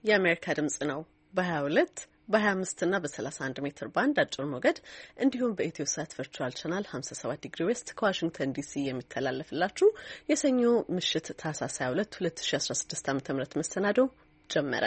የአሜሪካ ድምጽ ነው። በ22 በ25 እና በ31 ሜትር ባንድ አጭር ሞገድ እንዲሁም በኢትዮ ሳት ቨርቹዋል ቻናል 57 ዲግሪ ዌስት ከዋሽንግተን ዲሲ የሚተላለፍላችሁ የሰኞ ምሽት ታህሳስ 22 2016 ዓ.ም መሰናዶ ጀመረ።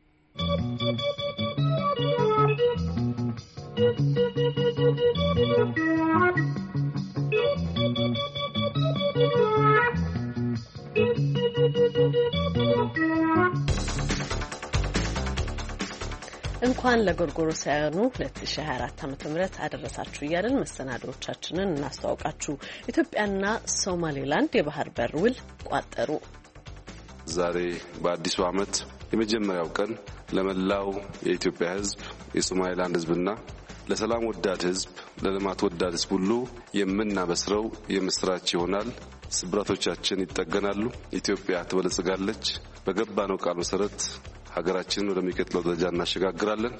እንኳን ለጎርጎሮሳውያኑ 2024 ዓ.ም አደረሳችሁ እያልን መሰናዶዎቻችንን እናስተዋውቃችሁ። ኢትዮጵያና ሶማሌላንድ የባህር በር ውል ቋጠሩ። ዛሬ በአዲሱ ዓመት የመጀመሪያው ቀን ለመላው የኢትዮጵያ ሕዝብ፣ የሶማሌላንድ ሕዝብና ለሰላም ወዳድ ሕዝብ፣ ለልማት ወዳድ ሕዝብ ሁሉ የምናበስረው የምስራች ይሆናል። ስብራቶቻችን ይጠገናሉ። ኢትዮጵያ ትበለጽጋለች። በገባነው ቃል መሰረት ሀገራችንን ወደሚቀጥለው ደረጃ እናሸጋግራለን።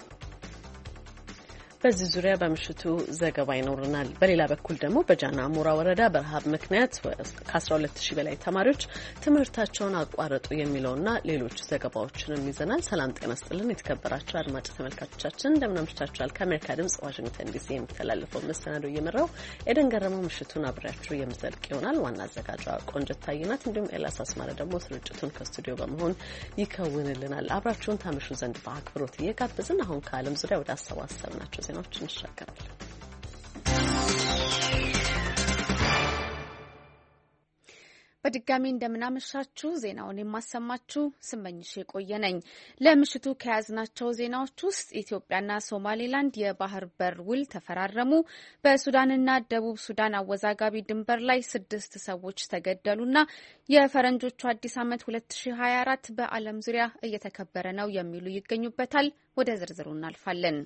በዚህ ዙሪያ በምሽቱ ዘገባ ይኖርናል። በሌላ በኩል ደግሞ በጃና ሞራ ወረዳ በረሃብ ምክንያት ከ12000 በላይ ተማሪዎች ትምህርታቸውን አቋረጡ የሚለውና ሌሎች ዘገባዎችንም ይዘናል። ሰላም ጤና ስጥልን የተከበራችሁ አድማጭ ተመልካቾቻችን እንደምን አምሽታችኋል? ከአሜሪካ ድምጽ ዋሽንግተን ዲሲ የሚተላለፈው መሰናዶ እየመራው ኤደን ገረመው ምሽቱን አብሬያችሁ የምዘልቅ ይሆናል። ዋና አዘጋጇ ቆንጅት ታይናት፣ እንዲሁም ኤላስ አስማረ ደግሞ ስርጭቱን ከስቱዲዮ በመሆን ይከውንልናል። አብራችሁን ታመሹ ዘንድ በአክብሮት እየጋበዝን አሁን ከዓለም ዙሪያ ወደ አሰባሰብናቸው ዜናዎች እንሻገራለን። በድጋሚ እንደምናመሻችሁ ዜናውን የማሰማችሁ ስመኝሽ የቆየ ነኝ። ለምሽቱ ከያዝናቸው ዜናዎች ውስጥ ኢትዮጵያና ሶማሌላንድ የባህር በር ውል ተፈራረሙ፣ በሱዳንና ደቡብ ሱዳን አወዛጋቢ ድንበር ላይ 6 ሰዎች ተገደሉና የፈረንጆቹ አዲስ ዓመት 2024 በዓለም ዙሪያ እየተከበረ ነው የሚሉ ይገኙበታል። ወደ ዝርዝሩ እናልፋለን።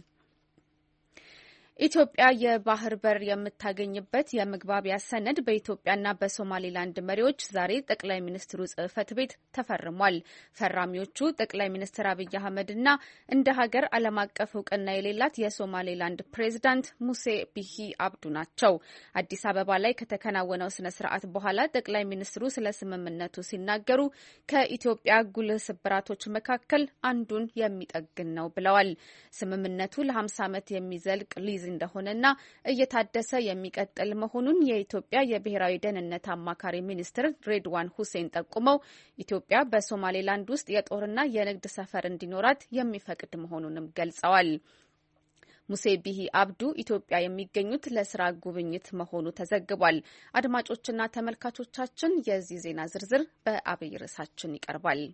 ኢትዮጵያ የባህር በር የምታገኝበት የመግባቢያ ሰነድ በኢትዮጵያና በሶማሌላንድ መሪዎች ዛሬ ጠቅላይ ሚኒስትሩ ጽሕፈት ቤት ተፈርሟል። ፈራሚዎቹ ጠቅላይ ሚኒስትር አብይ አህመድና እንደ ሀገር ዓለም አቀፍ እውቅና የሌላት የሶማሌላንድ ፕሬዚዳንት ሙሴ ቢሂ አብዱ ናቸው። አዲስ አበባ ላይ ከተከናወነው ስነ ስርዓት በኋላ ጠቅላይ ሚኒስትሩ ስለ ስምምነቱ ሲናገሩ ከኢትዮጵያ ጉልህ ስብራቶች መካከል አንዱን የሚጠግን ነው ብለዋል። ስምምነቱ ለ50 ዓመት የሚዘልቅ ሊዝ እንደሆነና እየታደሰ የሚቀጥል መሆኑን የኢትዮጵያ የብሔራዊ ደህንነት አማካሪ ሚኒስትር ሬድዋን ሁሴን ጠቁመው ኢትዮጵያ በሶማሌላንድ ውስጥ የጦርና የንግድ ሰፈር እንዲኖራት የሚፈቅድ መሆኑንም ገልጸዋል። ሙሴ ቢሂ አብዱ ኢትዮጵያ የሚገኙት ለስራ ጉብኝት መሆኑ ተዘግቧል። አድማጮችና ተመልካቾቻችን የዚህ ዜና ዝርዝር በአብይ ርዕሳችን ይቀርባል።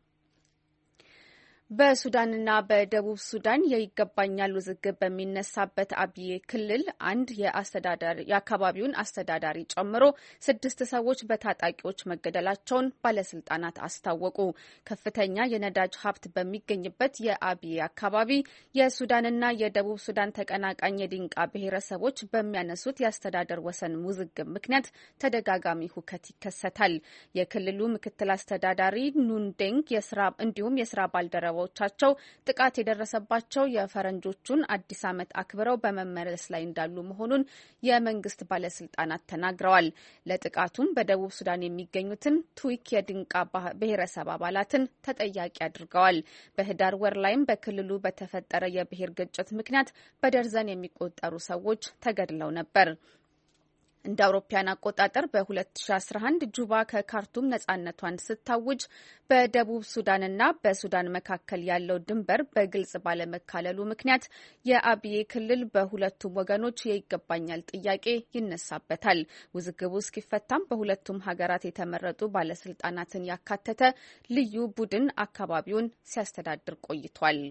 በሱዳንና በደቡብ ሱዳን የይገባኛል ውዝግብ በሚነሳበት አብዬ ክልል አንድ የአካባቢውን አስተዳዳሪ ጨምሮ 6 ሰዎች በታጣቂዎች መገደላቸውን ባለስልጣናት አስታወቁ። ከፍተኛ የነዳጅ ሀብት በሚገኝበት የአብዬ አካባቢ የሱዳንና የደቡብ ሱዳን ተቀናቃኝ የዲንቃ ብሔረሰቦች በሚያነሱት የአስተዳደር ወሰን ውዝግብ ምክንያት ተደጋጋሚ ሁከት ይከሰታል። የክልሉ ምክትል አስተዳዳሪ ኑንዴንግ እንዲሁም የስራ ባልደረባ ቻቸው ጥቃት የደረሰባቸው የፈረንጆቹን አዲስ ዓመት አክብረው በመመለስ ላይ እንዳሉ መሆኑን የመንግስት ባለስልጣናት ተናግረዋል። ለጥቃቱም በደቡብ ሱዳን የሚገኙትን ቱዊክ የድንቃ ብሔረሰብ አባላትን ተጠያቂ አድርገዋል። በህዳር ወር ላይም በክልሉ በተፈጠረ የብሔር ግጭት ምክንያት በደርዘን የሚቆጠሩ ሰዎች ተገድለው ነበር። እንደ አውሮፓውያን አቆጣጠር በ2011 ጁባ ከካርቱም ነጻነቷን ስታውጅ በደቡብ ሱዳንና በሱዳን መካከል ያለው ድንበር በግልጽ ባለመካለሉ ምክንያት የአብዬ ክልል በሁለቱም ወገኖች የይገባኛል ጥያቄ ይነሳበታል። ውዝግቡ እስኪፈታም በሁለቱም ሀገራት የተመረጡ ባለስልጣናትን ያካተተ ልዩ ቡድን አካባቢውን ሲያስተዳድር ቆይቷል።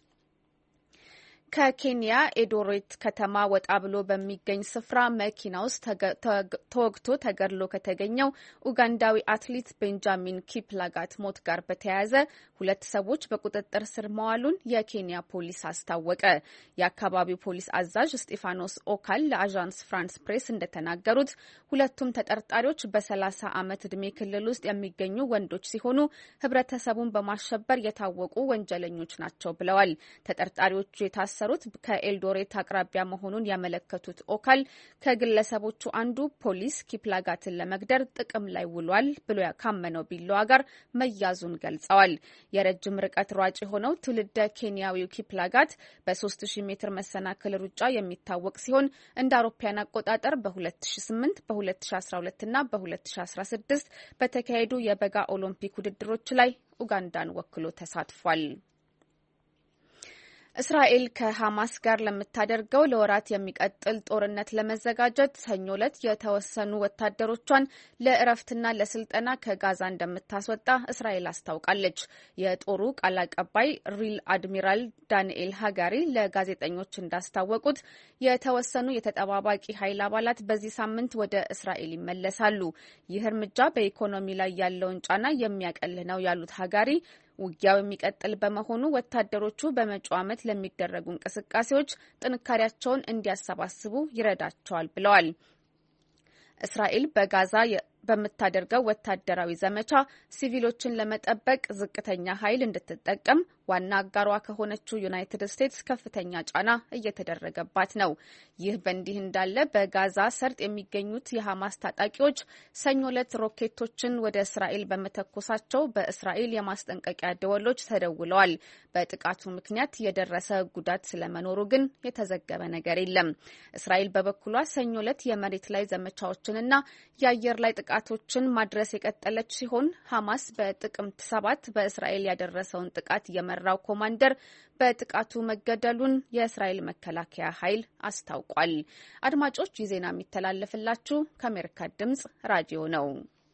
ከኬንያ ኤዶሬት ከተማ ወጣ ብሎ በሚገኝ ስፍራ መኪና ውስጥ ተወግቶ ተገድሎ ከተገኘው ኡጋንዳዊ አትሌት ቤንጃሚን ኪፕላጋት ሞት ጋር በተያያዘ 2 ሰዎች በቁጥጥር ስር መዋሉን የኬንያ ፖሊስ አስታወቀ። የአካባቢው ፖሊስ አዛዥ ስጢፋኖስ ኦካል ለአዣንስ ፍራንስ ፕሬስ እንደተናገሩት ሁለቱም ተጠርጣሪዎች በ30 ዓመት ዕድሜ ክልል ውስጥ የሚገኙ ወንዶች ሲሆኑ ህብረተሰቡን በማሸበር የታወቁ ወንጀለኞች ናቸው ብለዋል። ተጠርጣሪዎቹ የታሰሩ የታሰሩት ከኤልዶሬት አቅራቢያ መሆኑን ያመለከቱት ኦካል ከግለሰቦቹ አንዱ ፖሊስ ኪፕላጋትን ለመግደር ጥቅም ላይ ውሏል ብሎ ካመነው ቢላዋ ጋር መያዙን ገልጸዋል። የረጅም ርቀት ሯጭ የሆነው ትውልደ ኬንያዊው ኪፕላጋት በ3000 ሜትር መሰናክል ሩጫ የሚታወቅ ሲሆን እንደ አውሮፓውያን አቆጣጠር በ2008 በ2012 እና በ2016 በተካሄዱ የበጋ ኦሎምፒክ ውድድሮች ላይ ኡጋንዳን ወክሎ ተሳትፏል። እስራኤል ከሐማስ ጋር ለምታደርገው ለወራት የሚቀጥል ጦርነት ለመዘጋጀት ሰኞ ዕለት የተወሰኑ ወታደሮቿን ለእረፍትና ለስልጠና ከጋዛ እንደምታስወጣ እስራኤል አስታውቃለች። የጦሩ ቃል አቀባይ ሪል አድሚራል ዳንኤል ሃጋሪ ለጋዜጠኞች እንዳስታወቁት የተወሰኑ የተጠባባቂ ኃይል አባላት በዚህ ሳምንት ወደ እስራኤል ይመለሳሉ። ይህ እርምጃ በኢኮኖሚ ላይ ያለውን ጫና የሚያቀል ነው ያሉት ሃጋሪ ውጊያው የሚቀጥል በመሆኑ ወታደሮቹ በመጪው ዓመት ለሚደረጉ እንቅስቃሴዎች ጥንካሬያቸውን እንዲያሰባስቡ ይረዳቸዋል ብለዋል። እስራኤል በጋዛ በምታደርገው ወታደራዊ ዘመቻ ሲቪሎችን ለመጠበቅ ዝቅተኛ ኃይል እንድትጠቀም ዋና አጋሯ ከሆነችው ዩናይትድ ስቴትስ ከፍተኛ ጫና እየተደረገባት ነው። ይህ በእንዲህ እንዳለ በጋዛ ሰርጥ የሚገኙት የሐማስ ታጣቂዎች ሰኞ ዕለት ሮኬቶችን ወደ እስራኤል በመተኮሳቸው በእስራኤል የማስጠንቀቂያ ደወሎች ተደውለዋል። በጥቃቱ ምክንያት የደረሰ ጉዳት ስለመኖሩ ግን የተዘገበ ነገር የለም። እስራኤል በበኩሏ ሰኞ ዕለት የመሬት ላይ ዘመቻዎችንና የአየር ላይ ጥቃቶችን ማድረስ የቀጠለች ሲሆን ሐማስ በጥቅምት 7 በእስራኤል ያደረሰውን ጥቃት የመራው ኮማንደር በጥቃቱ መገደሉን የእስራኤል መከላከያ ኃይል አስታውቋል። አድማጮች ይህ ዜና የሚተላለፍላችሁ ከአሜሪካ ድምጽ ራዲዮ ነው።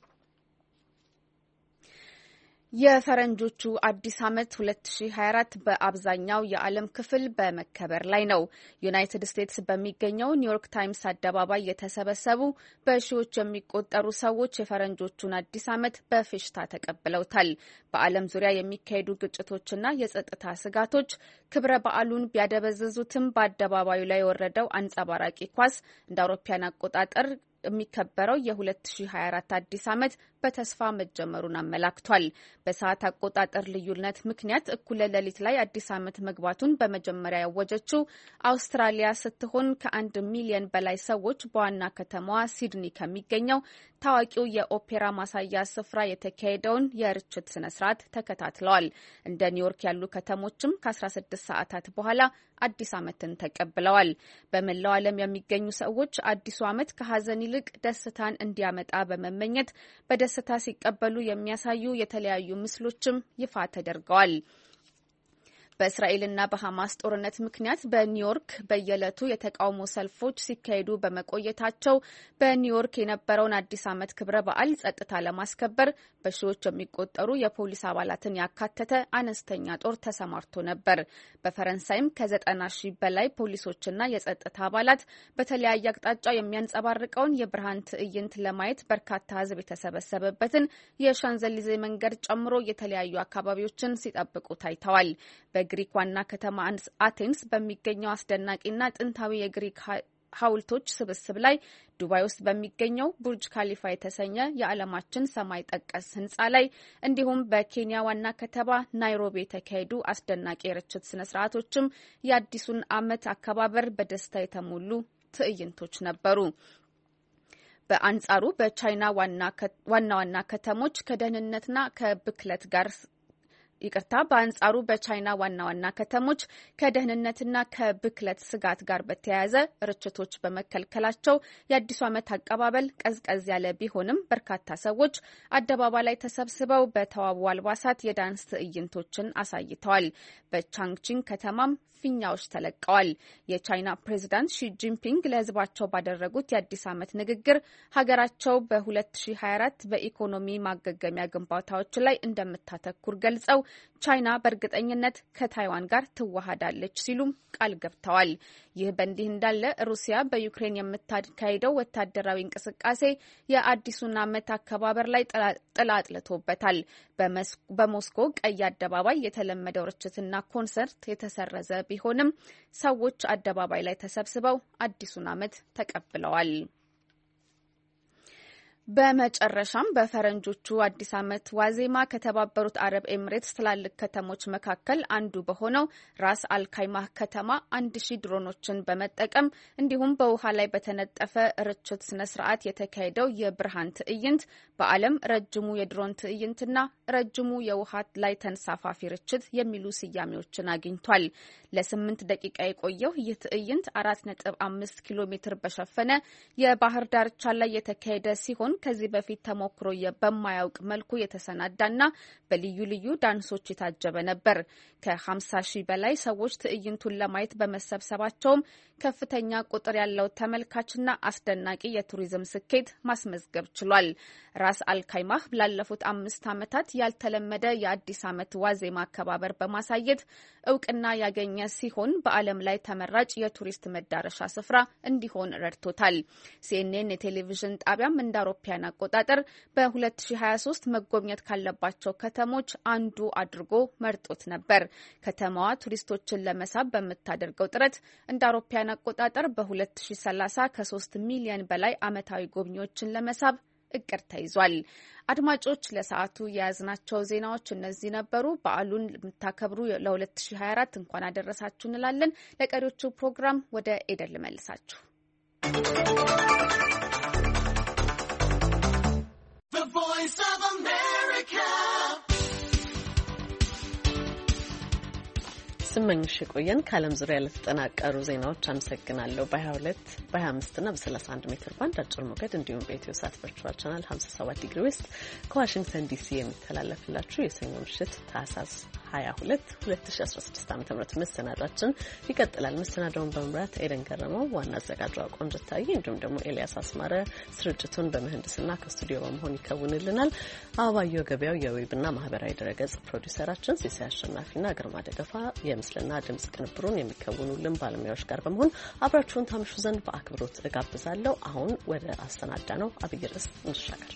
የፈረንጆቹ አዲስ ዓመት 2024 በአብዛኛው የዓለም ክፍል በመከበር ላይ ነው። ዩናይትድ ስቴትስ በሚገኘው ኒውዮርክ ታይምስ አደባባይ የተሰበሰቡ በሺዎች የሚቆጠሩ ሰዎች የፈረንጆቹን አዲስ ዓመት በፌሽታ ተቀብለውታል። በዓለም ዙሪያ የሚካሄዱ ግጭቶችና የጸጥታ ስጋቶች ክብረ በዓሉን ቢያደበዝዙትም በአደባባዩ ላይ የወረደው አንጸባራቂ ኳስ እንደ አውሮፓውያን አቆጣጠር የሚከበረው የ2024 አዲስ ዓመት በተስፋ መጀመሩን አመላክቷል። በሰዓት አቆጣጠር ልዩነት ምክንያት እኩለ ሌሊት ላይ አዲስ ዓመት መግባቱን በመጀመሪያ ያወጀችው አውስትራሊያ ስትሆን ከ1 ሚሊዮን በላይ ሰዎች በዋና ከተማዋ ሲድኒ ከሚገኘው ታዋቂው የኦፔራ ማሳያ ስፍራ የተካሄደውን የርችት ስነስርዓት ተከታትለዋል። እንደ ኒውዮርክ ያሉ ከተሞችም ከ16 ሰዓታት በኋላ አዲስ ዓመትን ተቀብለዋል። በመላው ዓለም የሚገኙ ሰዎች አዲሱ ዓመት ከሀዘን ይልቅ ደስታን እንዲያመጣ በመመኘት በደስታ ሲቀበሉ የሚያሳዩ የተለያዩ ምስሎችም ይፋ ተደርገዋል። በእስራኤልና በሐማስ ጦርነት ምክንያት በኒውዮርክ በየዕለቱ የተቃውሞ ሰልፎች ሲካሄዱ በመቆየታቸው በኒውዮርክ የነበረውን አዲስ ዓመት ክብረ በዓል ጸጥታ ለማስከበር በሺዎች የሚቆጠሩ የፖሊስ አባላትን ያካተተ አነስተኛ ጦር ተሰማርቶ ነበር። በፈረንሳይም ከ90,000 በላይ ፖሊሶችና የጸጥታ አባላት በተለያየ አቅጣጫ የሚያንጸባርቀውን የብርሃን ትዕይንት ለማየት በርካታ ሕዝብ የተሰበሰበበትን የሻንዘሊዜ መንገድ ጨምሮ የተለያዩ አካባቢዎችን ሲጠብቁ ታይተዋል። በግሪክ ዋና ከተማ አቴንስ በሚገኘው አስደናቂና ጥንታዊ የግሪክ ሐውልቶች ስብስብ ላይ፣ ዱባይ ውስጥ በሚገኘው ቡርጅ ካሊፋ የተሰኘ የዓለማችን ሰማይ ጠቀስ ህንጻ ላይ እንዲሁም በኬንያ ዋና ከተማ ናይሮቢ የተካሄዱ አስደናቂ የርችት ስነስርዓቶችም የአዲሱን ዓመት አከባበር በደስታ የተሞሉ ትዕይንቶች ነበሩ። በአንጻሩ በቻይና ዋና ከተሞች ከደህንነትና ከብክለት ጋር በአንጻሩ በቻይና ዋና ከተሞች ከደህንነትና ከብክለት ስጋት ጋር በተያያዘ ርችቶች በመከልከላቸው የአዲሱ ዓመት አቀባበል ቀዝቀዝ ያለ ቢሆንም በርካታ ሰዎች አደባባይ ላይ ተሰብስበው በተዋቡ አልባሳት የዳንስ ትዕይንቶችን አሳይተዋል። በቻንግቺንግ ከተማም ፊኛዎች ተለቀዋል። የቻይና ፕሬዚዳንት ሺ ጂንፒንግ ለህዝባቸው ባደረጉት የአዲስ ዓመት ንግግር ሀገራቸው በ2024 በኢኮኖሚ ማገገሚያ ግንባታዎች ላይ እንደምታተኩር ገልጸው ቻይና በእርግጠኝነት ከታይዋን ጋር ትዋሃዳለች ሲሉም ቃል ገብተዋል። ይህ በእንዲህ እንዳለ ሩሲያ በዩክሬን የምታካሄደው ወታደራዊ እንቅስቃሴ የአዲሱን ዓመት አከባበር ላይ ጥላ አጥልቶበታል። በሞስኮ ቀይ አደባባይ የተለመደው ርችትና ኮንሰርት የተሰረዘ ቢሆንም ሰዎች አደባባይ ላይ ተሰብስበው አዲሱን ዓመት ተቀብለዋል። በመጨረሻም በፈረንጆቹ አዲስ ዓመት ዋዜማ ከተባበሩት አረብ ኤሚሬትስ ትላልቅ ከተሞች መካከል አንዱ በሆነው ራስ አልካይማህ ከተማ 1000 ድሮኖችን በመጠቀም እንዲሁም በውሃ ላይ በተነጠፈ ርችት ስነ ስርዓት የተካሄደው የብርሃን ትዕይንት በዓለም ረጅሙ የድሮን ትዕይንትና ረጅሙ የውሃ ላይ ተንሳፋፊ ርችት የሚሉ ስያሜዎችን አግኝቷል። ለ8 ደቂቃ የቆየው ይህ ትዕይንት 4.5 ኪሎ ሜትር በሸፈነ የባህር ዳርቻ ላይ የተካሄደ ሲሆን ከዚህ በፊት ተሞክሮ በማያውቅ መልኩ የተሰናዳና በልዩ ልዩ ዳንሶች የታጀበ ነበር። ከ50 ሺህ በላይ ሰዎች ትዕይንቱን ለማየት በመሰብሰባቸውም ከፍተኛ ቁጥር ያለው ተመልካችና አስደናቂ የቱሪዝም ስኬት ማስመዝገብ ችሏል። ራስ አልካይማህ ላለፉት 5 ዓመታት ያልተለመደ የአዲስ ዓመት ዋዜማ አከባበር በማሳየት እውቅና ያገኘ ሲሆን በዓለም ላይ ተመራጭ የቱሪስት መዳረሻ ስፍራ እንዲሆን ረድቶታል። ሲኤንኤን የቴሌቪዥን ጣቢያም እንደ አውሮፓውያን አቆጣጠር በ2023 መጎብኘት ካለባቸው ከተሞች አንዱ አድርጎ መርጦት ነበር። ከተማዋ ቱሪስቶችን ለመሳብ በምታደርገው ጥረት እንደ አውሮፓውያን አቆጣጠር በ2030 ከ3 ሚሊዮን በላይ ዓመታዊ ጎብኚዎችን ለመሳብ እቅድ ተይዟል። አድማጮች ለሰዓቱ የያዝናቸው ዜናዎች እነዚህ ነበሩ። በዓሉን የምታከብሩ ለ2024 እንኳን አደረሳችሁ እንላለን። ለቀሪዎቹ ፕሮግራም ወደ ኤደን ልመልሳችሁ። ስመኝሽ ቆየን ከዓለም ዙሪያ ለተጠናቀሩ ዜናዎች አመሰግናለሁ። በ22 በ25 እና በ31 ሜትር ባንድ አጭር ሞገድ እንዲሁም በኢትዮ ሳት ቨርቹዋል ቻናል 57 ዲግሪ ዌስት ከዋሽንግተን ዲሲ የሚተላለፍላችሁ የሰኞ ምሽት ታህሳስ 22 2016 ዓ.ም መሰናዷችን ይቀጥላል። መሰናዳውን በመምራት ኤደን ገረመው፣ ዋና አዘጋጇ ቆንጅታዬ እንዲሁም ደግሞ ኤልያስ አስማረ ስርጭቱን በምህንድስና ከስቱዲዮ በመሆን ይከውንልናል። አበባየሁ ገበያው የዌብና ማህበራዊ ድረገጽ ፕሮዲውሰራችን፣ ሲሳይ አሸናፊና ግርማ ደገፋ የምስልና ድምጽ ቅንብሩን የሚከውኑልን ባለሙያዎች ጋር በመሆን አብራችሁን ታምሹ ዘንድ በአክብሮት እጋብዛለሁ። አሁን ወደ አሰናዳ ነው አብይ ርዕስ እንሻገር።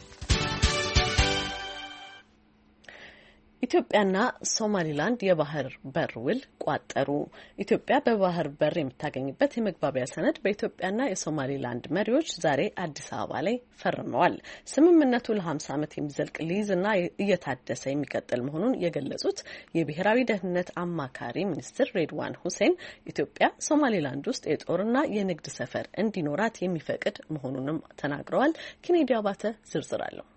ኢትዮጵያና ሶማሊላንድ የባህር በር ውል ቋጠሩ። ኢትዮጵያ በባህር በር የምታገኝበት የመግባቢያ ሰነድ በኢትዮጵያና የሶማሊላንድ መሪዎች ዛሬ አዲስ አበባ ላይ ፈርመዋል። ስምምነቱ ለ50 ዓመት የሚዘልቅ ሊዝና እየታደሰ የሚቀጥል መሆኑን የገለጹት የብሔራዊ ደህንነት አማካሪ ሚኒስትር ሬድዋን ሁሴን ኢትዮጵያ ሶማሊላንድ ውስጥ የጦርና የንግድ ሰፈር እንዲኖራት የሚፈቅድ መሆኑንም ተናግረዋል። ኬኔዲ አባተ ዝርዝር አለው።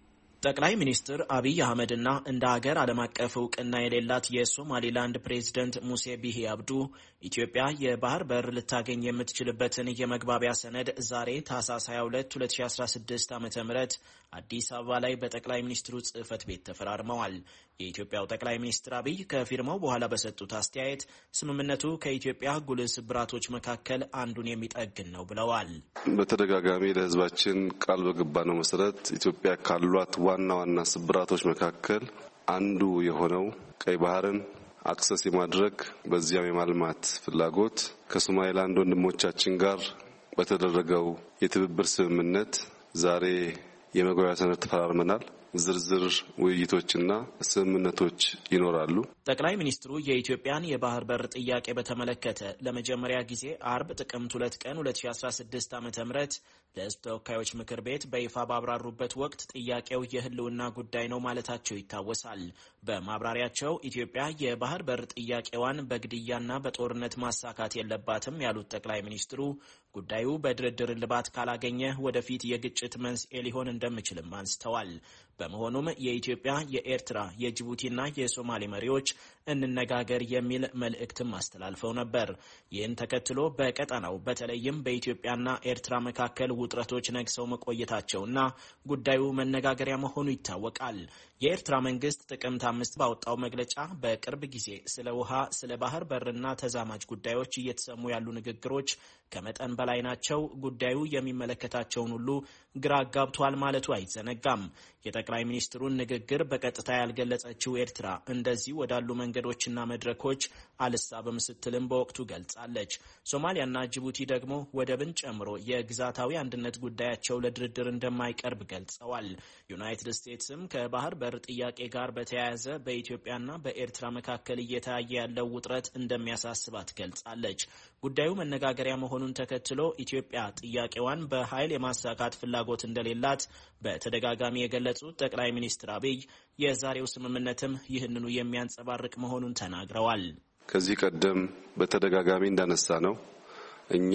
ጠቅላይ ሚኒስትር አብይ አህመድና እንደ ሀገር ዓለም አቀፍ እውቅና የሌላት የሶማሊላንድ ፕሬዝደንት ሙሴ ቢሂ አብዱ ኢትዮጵያ የባህር በር ልታገኝ የምትችልበትን የመግባቢያ ሰነድ ዛሬ ታህሳስ 22 2016 ዓ.ም አዲስ አበባ ላይ በጠቅላይ ሚኒስትሩ ጽህፈት ቤት ተፈራርመዋል። የኢትዮጵያው ጠቅላይ ሚኒስትር አብይ ከፊርማው በኋላ በሰጡት አስተያየት ስምምነቱ ከኢትዮጵያ ጉልህ ስብራቶች መካከል አንዱን የሚጠግን ነው ብለዋል። በተደጋጋሚ ለሕዝባችን ቃል በገባነው መሰረት ኢትዮጵያ ካሏት ዋና ዋና ስብራቶች መካከል አንዱ የሆነው ቀይ ባህርን አክሰስ የማድረግ በዚያም የማልማት ፍላጎት ከሶማሊላንድ ወንድሞቻችን ጋር በተደረገው የትብብር ስምምነት ዛሬ የመግባቢያ ሰነድ ተፈራርመናል። ዝርዝር ውይይቶችና ስምምነቶች ይኖራሉ። ጠቅላይ ሚኒስትሩ የኢትዮጵያን የባህር በር ጥያቄ በተመለከተ ለመጀመሪያ ጊዜ አርብ ጥቅምት 2 ቀን 2016 ዓ.ም ለሕዝብ ተወካዮች ምክር ቤት በይፋ ባብራሩበት ወቅት ጥያቄው የህልውና ጉዳይ ነው ማለታቸው ይታወሳል። በማብራሪያቸው ኢትዮጵያ የባህር በር ጥያቄዋን በግድያና በጦርነት ማሳካት የለባትም ያሉት ጠቅላይ ሚኒስትሩ ጉዳዩ በድርድር እልባት ካላገኘ ወደፊት የግጭት መንስኤ ሊሆን እንደሚችልም አንስተዋል። በመሆኑም የኢትዮጵያ፣ የኤርትራ፣ የጅቡቲና የሶማሌ መሪዎች እንነጋገር የሚል መልእክትም አስተላልፈው ነበር። ይህን ተከትሎ በቀጠናው በተለይም በኢትዮጵያና ኤርትራ መካከል ውጥረቶች ነግሰው መቆየታቸውና ጉዳዩ መነጋገሪያ መሆኑ ይታወቃል። የኤርትራ መንግስት ጥቅምት 5 ባወጣው መግለጫ በቅርብ ጊዜ ስለ ውሃ፣ ስለ ባህር በርና ተዛማጅ ጉዳዮች እየተሰሙ ያሉ ንግግሮች ከመጠን በላይ ናቸው፣ ጉዳዩ የሚመለከታቸውን ሁሉ ግራ አጋብቷል ማለቱ አይዘነጋም። የጠቅላይ ሚኒስትሩን ንግግር በቀጥታ ያልገለጸችው ኤርትራ እንደዚህ ወዳሉ መንገዶችና መድረኮች አልሳብም ስትልም በወቅቱ ገልጻለች። ሶማሊያና ጅቡቲ ደግሞ ወደብን ጨምሮ የግዛታዊ አንድነት ጉዳያቸው ለድርድር እንደማይቀርብ ገልጸዋል። ዩናይትድ ስቴትስም ከባህር በር ጥያቄ ጋር በተያያዘ በኢትዮጵያና በኤርትራ መካከል እየታየ ያለው ውጥረት እንደሚያሳስባት ገልጻለች። ጉዳዩ መነጋገሪያ መሆኑን ተከትሎ ኢትዮጵያ ጥያቄዋን በኃይል የማሳካት ፍላጎት ፍላጎት እንደሌላት በተደጋጋሚ የገለጹት ጠቅላይ ሚኒስትር አብይ የዛሬው ስምምነትም ይህንኑ የሚያንጸባርቅ መሆኑን ተናግረዋል። ከዚህ ቀደም በተደጋጋሚ እንዳነሳ ነው እኛ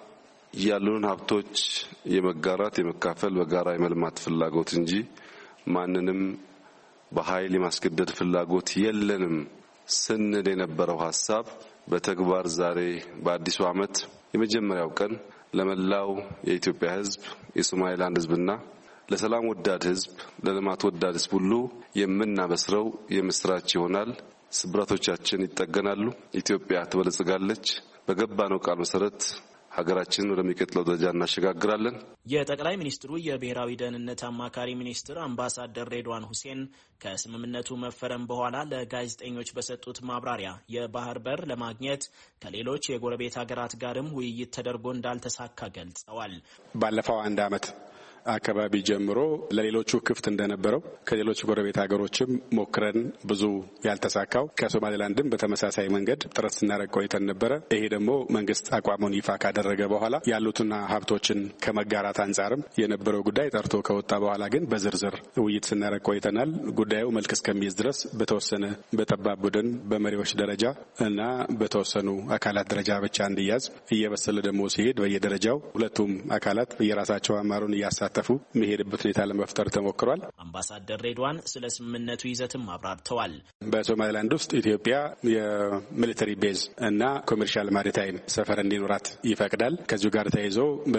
ያሉን ሀብቶች የመጋራት የመካፈል በጋራ የመልማት ፍላጎት እንጂ ማንንም በኃይል የማስገደድ ፍላጎት የለንም ስንል የነበረው ሐሳብ በተግባር ዛሬ በአዲሱ ዓመት የመጀመሪያው ቀን ለመላው የኢትዮጵያ ሕዝብ የሶማሌላንድ ሕዝብና ለሰላም ወዳድ ሕዝብ ለልማት ወዳድ ሕዝብ ሁሉ የምናበስረው የምስራች ይሆናል። ስብራቶቻችን ይጠገናሉ። ኢትዮጵያ ትበለጽጋለች። በገባነው ቃል መሰረት ሀገራችንን ወደሚቀጥለው ደረጃ እናሸጋግራለን። የጠቅላይ ሚኒስትሩ የብሔራዊ ደህንነት አማካሪ ሚኒስትር አምባሳደር ሬድዋን ሁሴን ከስምምነቱ መፈረም በኋላ ለጋዜጠኞች በሰጡት ማብራሪያ የባህር በር ለማግኘት ከሌሎች የጎረቤት ሀገራት ጋርም ውይይት ተደርጎ እንዳልተሳካ ገልጸዋል። ባለፈው አንድ ዓመት አካባቢ ጀምሮ ለሌሎቹ ክፍት እንደነበረው ከሌሎች ጎረቤት ሀገሮችም ሞክረን ብዙ ያልተሳካው ከሶማሌላንድም በተመሳሳይ መንገድ ጥረት ስናደርግ ቆይተን ነበረ። ይሄ ደግሞ መንግስት አቋሙን ይፋ ካደረገ በኋላ ያሉትና ሀብቶችን ከመጋራት አንጻርም የነበረው ጉዳይ ጠርቶ ከወጣ በኋላ ግን በዝርዝር ውይይት ስናደርግ ቆይተናል። ጉዳዩ መልክ እስከሚይዝ ድረስ በተወሰነ በጠባብ ቡድን በመሪዎች ደረጃ እና በተወሰኑ አካላት ደረጃ ብቻ እንዲያዝ እየበሰለ ደግሞ ሲሄድ በየደረጃው ሁለቱም አካላት የራሳቸው አማሩን እያሳ መሄድበት ሁኔታ ለመፍጠር ተሞክሯል። አምባሳደር ሬድዋን ስለ ስምምነቱ ይዘትም አብራርተዋል። በሶማሌላንድ ውስጥ ኢትዮጵያ የሚሊተሪ ቤዝ እና ኮሜርሻል ማሪታይም ሰፈር እንዲኖራት ይፈቅዳል። ከዚሁ ጋር ተያይዞ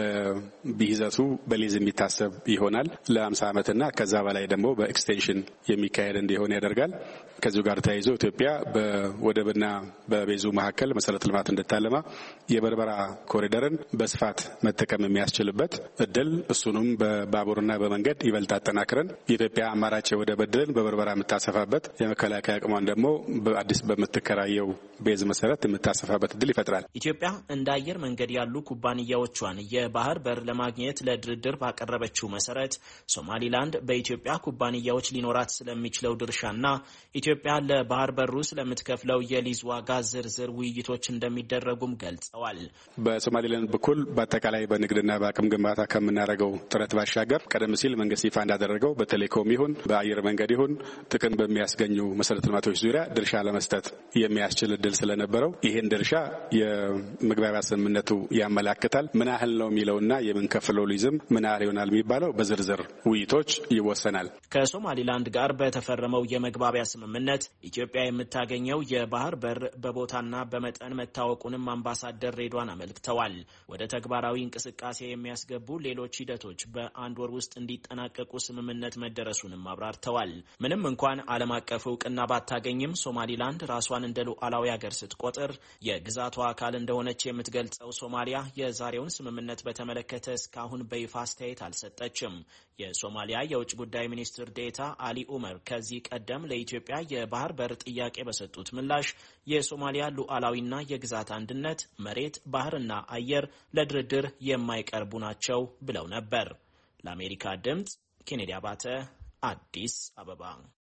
በይዘቱ በሊዝ የሚታሰብ ይሆናል። ለ50 ዓመትና ከዛ በላይ ደግሞ በኤክስቴንሽን የሚካሄድ እንዲሆን ያደርጋል። ከዚሁ ጋር ተያይዞ ኢትዮጵያ በወደብና በቤዙ መካከል መሰረተ ልማት እንድታለማ የበርበራ ኮሪደርን በስፋት መጠቀም የሚያስችልበት እድል እሱንም በባቡርና በመንገድ ይበልጥ አጠናክረን የኢትዮጵያ አማራጭ ወደብ እድልን በበርበራ የምታሰፋበት የመከላከያ አቅሟን ደግሞ በአዲስ በምትከራየው ቤዝ መሰረት የምታሰፋበት እድል ይፈጥራል። ኢትዮጵያ እንደ አየር መንገድ ያሉ ኩባንያዎቿን የባህር በር ለማግኘት ለድርድር ባቀረበችው መሰረት ሶማሊላንድ በኢትዮጵያ ኩባንያዎች ሊኖራት ስለሚችለው ድርሻና ኢትዮጵያ ለባህር በሩ ስለምትከፍለው የሊዝ ዋጋ ዝርዝር ውይይቶች እንደሚደረጉም ገልጸዋል። በሶማሊላንድ በኩል በአጠቃላይ በንግድና በአቅም ግንባታ ከምናደርገው ጥረት ባሻገር ቀደም ሲል መንግስት ይፋ እንዳደረገው በቴሌኮም ይሁን በአየር መንገድ ይሁን ጥቅም በሚያስገኙ መሰረተ ልማቶች ዙሪያ ድርሻ ለመስጠት የሚያስችል እድል ስለነበረው ይህን ድርሻ የመግባቢያ ስምምነቱ ያመላክታል። ምን ያህል ነው የሚለውና የምንከፍለው ሊዝም ምን ያህል ይሆናል የሚባለው በዝርዝር ውይይቶች ይወሰናል። ከሶማሊላንድ ጋር በተፈረመው የመግባቢያ ስምምነት ኢትዮጵያ የምታገኘው የባህር በር በቦታና በመጠን መታወቁንም አምባሳደር ሬድዋን አመልክተዋል። ወደ ተግባራዊ እንቅስቃሴ የሚያስገቡ ሌሎች ሂደቶች በአንድ ወር ውስጥ እንዲጠናቀቁ ስምምነት መደረሱንም አብራርተዋል። ምንም እንኳን ዓለም አቀፍ እውቅና ባታገኝም ሶማሊላንድ ራሷን እንደ ሉዓላዊ ሀገር ስትቆጥር የግዛቷ አካል እንደሆነች የምትገልጸው ሶማሊያ የዛሬውን ስምምነት በተመለከተ እስካሁን በይፋ አስተያየት አልሰጠችም። የሶማሊያ የውጭ ጉዳይ ሚኒስትር ዴታ አሊ ኡመር ከዚህ ቀደም ለኢትዮጵያ የባህር በር ጥያቄ በሰጡት ምላሽ የሶማሊያ ሉዓላዊና የግዛት አንድነት፣ መሬት፣ ባህርና አየር ለድርድር የማይቀርቡ ናቸው ብለው ነበር። ለአሜሪካ ድምጽ ኬኔዲ አባተ አዲስ አበባ።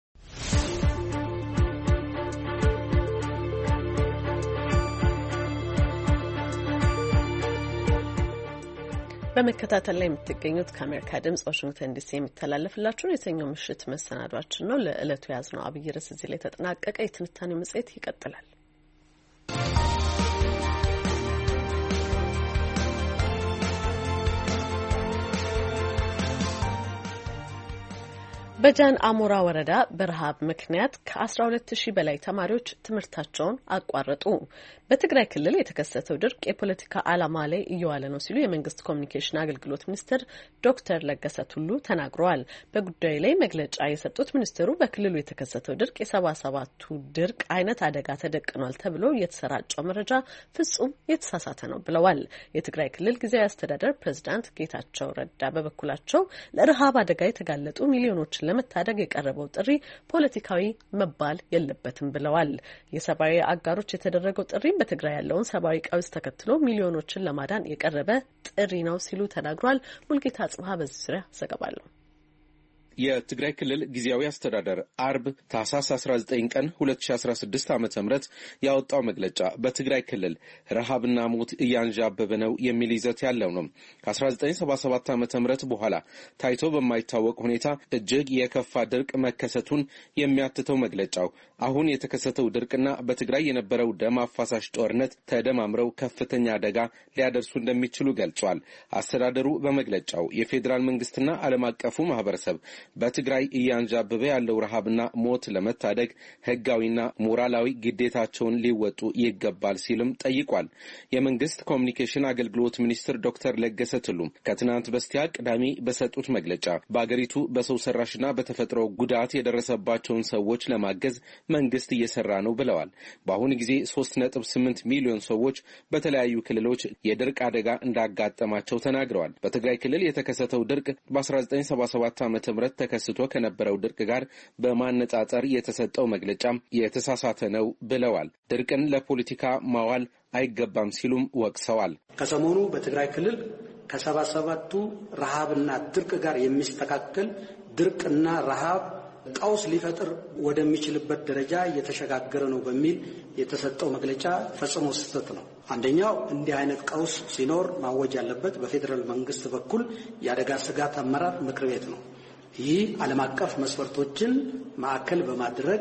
በመከታተል ላይ የምትገኙት ከአሜሪካ ድምጽ ዋሽንግተን ዲሲ የሚተላለፍላችሁን የሰኞ ምሽት መሰናዷችን ነው። ለዕለቱ የያዝነው አብይ ርዕስ እዚህ ላይ ተጠናቀቀ። የትንታኔው መጽሔት ይቀጥላል። በጃን አሞራ ወረዳ በረሃብ ምክንያት ከ12,000 በላይ ተማሪዎች ትምህርታቸውን አቋረጡ። በትግራይ ክልል የተከሰተው ድርቅ የፖለቲካ ዓላማ ላይ እየዋለ ነው ሲሉ የመንግስት ኮሚኒኬሽን አገልግሎት ሚኒስትር ዶክተር ለገሰ ቱሉ ተናግረዋል። በጉዳዩ ላይ መግለጫ የሰጡት ሚኒስትሩ በክልሉ የተከሰተው ድርቅ የ77ቱ ድርቅ አይነት አደጋ ተደቅኗል ተብሎ የተሰራጨው መረጃ ፍጹም የተሳሳተ ነው ብለዋል። የትግራይ ክልል ጊዜያዊ አስተዳደር ፕሬዝዳንት ጌታቸው ረዳ በበኩላቸው ለረሃብ አደጋ የተጋለጡ ሚሊዮኖችን ለመታደግ የቀረበው ጥሪ ፖለቲካዊ መባል የለበትም ብለዋል። የሰብአዊ አጋሮች የተደረገው ጥሪ በትግራይ ያለውን ሰብአዊ ቀውስ ተከትሎ ሚሊዮኖችን ለማዳን የቀረበ ጥሪ ነው ሲሉ ተናግሯል። ሙልጌታ ጽብሃ በዚህ ዙሪያ ዘገባ አለው። የትግራይ ክልል ጊዜያዊ አስተዳደር አርብ ታህሳስ 19 ቀን 2016 ዓ.ም ያወጣው መግለጫ በትግራይ ክልል ረሃብና ሞት እያንዣበበ ነው የሚል ይዘት ያለው ነው። ከ1977 ዓ.ም በኋላ ታይቶ በማይታወቅ ሁኔታ እጅግ የከፋ ድርቅ መከሰቱን የሚያትተው መግለጫው አሁን የተከሰተው ድርቅና በትግራይ የነበረው ደም አፋሳሽ ጦርነት ተደማምረው ከፍተኛ አደጋ ሊያደርሱ እንደሚችሉ ገልጿል። አስተዳደሩ በመግለጫው የፌዴራል መንግስትና ዓለም አቀፉ ማህበረሰብ በትግራይ እያንዣበበ ያለው ረሃብና ሞት ለመታደግ ህጋዊና ሞራላዊ ግዴታቸውን ሊወጡ ይገባል ሲልም ጠይቋል። የመንግስት ኮሙኒኬሽን አገልግሎት ሚኒስትር ዶክተር ለገሰ ቱሉም ከትናንት በስቲያ ቅዳሜ በሰጡት መግለጫ በአገሪቱ በሰው ሰራሽና በተፈጥሮ ጉዳት የደረሰባቸውን ሰዎች ለማገዝ መንግስት እየሰራ ነው ብለዋል። በአሁኑ ጊዜ 3.8 ሚሊዮን ሰዎች በተለያዩ ክልሎች የድርቅ አደጋ እንዳጋጠማቸው ተናግረዋል። በትግራይ ክልል የተከሰተው ድርቅ በ1977 ዓ.ም ተከስቶ ከነበረው ድርቅ ጋር በማነጻጸር የተሰጠው መግለጫም የተሳሳተ ነው ብለዋል። ድርቅን ለፖለቲካ ማዋል አይገባም ሲሉም ወቅሰዋል። ከሰሞኑ በትግራይ ክልል ከ77ቱ ረሃብና ድርቅ ጋር የሚስተካከል ድርቅና ረሃብ ቀውስ ሊፈጥር ወደሚችልበት ደረጃ እየተሸጋገረ ነው በሚል የተሰጠው መግለጫ ፈጽሞ ስህተት ነው። አንደኛው እንዲህ አይነት ቀውስ ሲኖር ማወጅ ያለበት በፌዴራል መንግስት በኩል የአደጋ ስጋት አመራር ምክር ቤት ነው። ይህ ዓለም አቀፍ መስፈርቶችን ማዕከል በማድረግ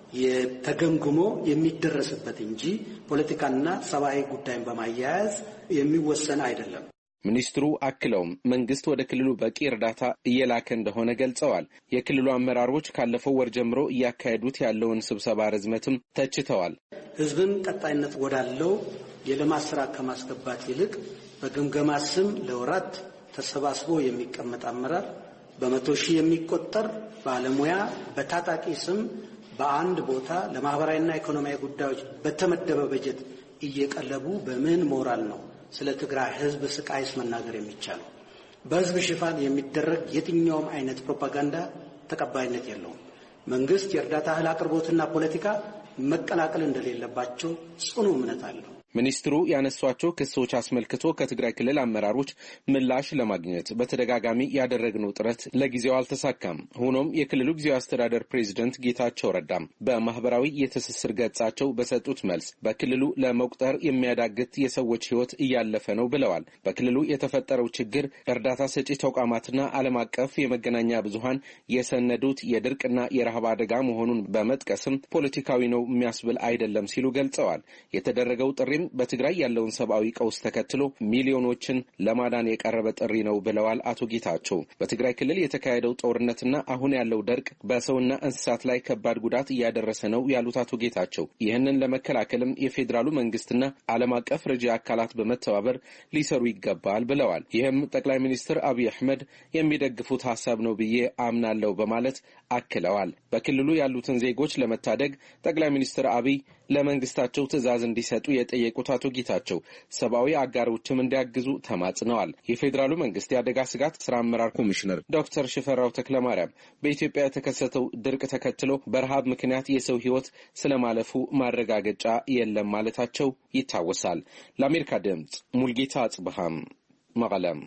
የተገምግሞ የሚደረስበት እንጂ ፖለቲካና ሰብአዊ ጉዳይን በማያያዝ የሚወሰን አይደለም። ሚኒስትሩ አክለውም መንግስት ወደ ክልሉ በቂ እርዳታ እየላከ እንደሆነ ገልጸዋል። የክልሉ አመራሮች ካለፈው ወር ጀምሮ እያካሄዱት ያለውን ስብሰባ ርዝመትም ተችተዋል። ህዝብን ቀጣይነት ወዳለው የልማት ስራ ከማስገባት ይልቅ በግምገማ ስም ለወራት ተሰባስቦ የሚቀመጥ አመራር በመቶ ሺህ የሚቆጠር ባለሙያ በታጣቂ ስም በአንድ ቦታ ለማህበራዊና ኢኮኖሚያዊ ጉዳዮች በተመደበ በጀት እየቀለቡ በምን ሞራል ነው ስለ ትግራይ ህዝብ ስቃይስ መናገር የሚቻለው? በህዝብ ሽፋን የሚደረግ የትኛውም አይነት ፕሮፓጋንዳ ተቀባይነት የለውም። መንግስት የእርዳታ እህል አቅርቦትና ፖለቲካ መቀላቀል እንደሌለባቸው ጽኑ እምነት አለው። ሚኒስትሩ ያነሷቸው ክሶች አስመልክቶ ከትግራይ ክልል አመራሮች ምላሽ ለማግኘት በተደጋጋሚ ያደረግነው ጥረት ለጊዜው አልተሳካም። ሆኖም የክልሉ ጊዜያዊ አስተዳደር ፕሬዝዳንት ጌታቸው ረዳም በማህበራዊ የትስስር ገጻቸው በሰጡት መልስ በክልሉ ለመቁጠር የሚያዳግት የሰዎች ህይወት እያለፈ ነው ብለዋል። በክልሉ የተፈጠረው ችግር እርዳታ ሰጪ ተቋማትና ዓለም አቀፍ የመገናኛ ብዙሃን የሰነዱት የድርቅና የረሃብ አደጋ መሆኑን በመጥቀስም ፖለቲካዊ ነው የሚያስብል አይደለም ሲሉ ገልጸዋል። የተደረገው ጥሪ በትግራይ ያለውን ሰብአዊ ቀውስ ተከትሎ ሚሊዮኖችን ለማዳን የቀረበ ጥሪ ነው ብለዋል አቶ ጌታቸው። በትግራይ ክልል የተካሄደው ጦርነትና አሁን ያለው ድርቅ በሰውና እንስሳት ላይ ከባድ ጉዳት እያደረሰ ነው ያሉት አቶ ጌታቸው ይህንን ለመከላከልም የፌዴራሉ መንግስትና ዓለም አቀፍ ረጂ አካላት በመተባበር ሊሰሩ ይገባል ብለዋል። ይህም ጠቅላይ ሚኒስትር አብይ አህመድ የሚደግፉት ሐሳብ ነው ብዬ አምናለሁ በማለት አክለዋል። በክልሉ ያሉትን ዜጎች ለመታደግ ጠቅላይ ሚኒስትር አብይ ለመንግስታቸው ትዕዛዝ እንዲሰጡ የጠየቁት አቶ ጌታቸው ሰብአዊ አጋሮችም እንዲያግዙ ተማጽነዋል። የፌዴራሉ መንግስት የአደጋ ስጋት ስራ አመራር ኮሚሽነር ዶክተር ሽፈራው ተክለማርያም በኢትዮጵያ የተከሰተው ድርቅ ተከትሎ በረሃብ ምክንያት የሰው ህይወት ስለማለፉ ማረጋገጫ የለም ማለታቸው ይታወሳል። ለአሜሪካ ድምጽ ሙልጌታ አጽብሃም መቀለም።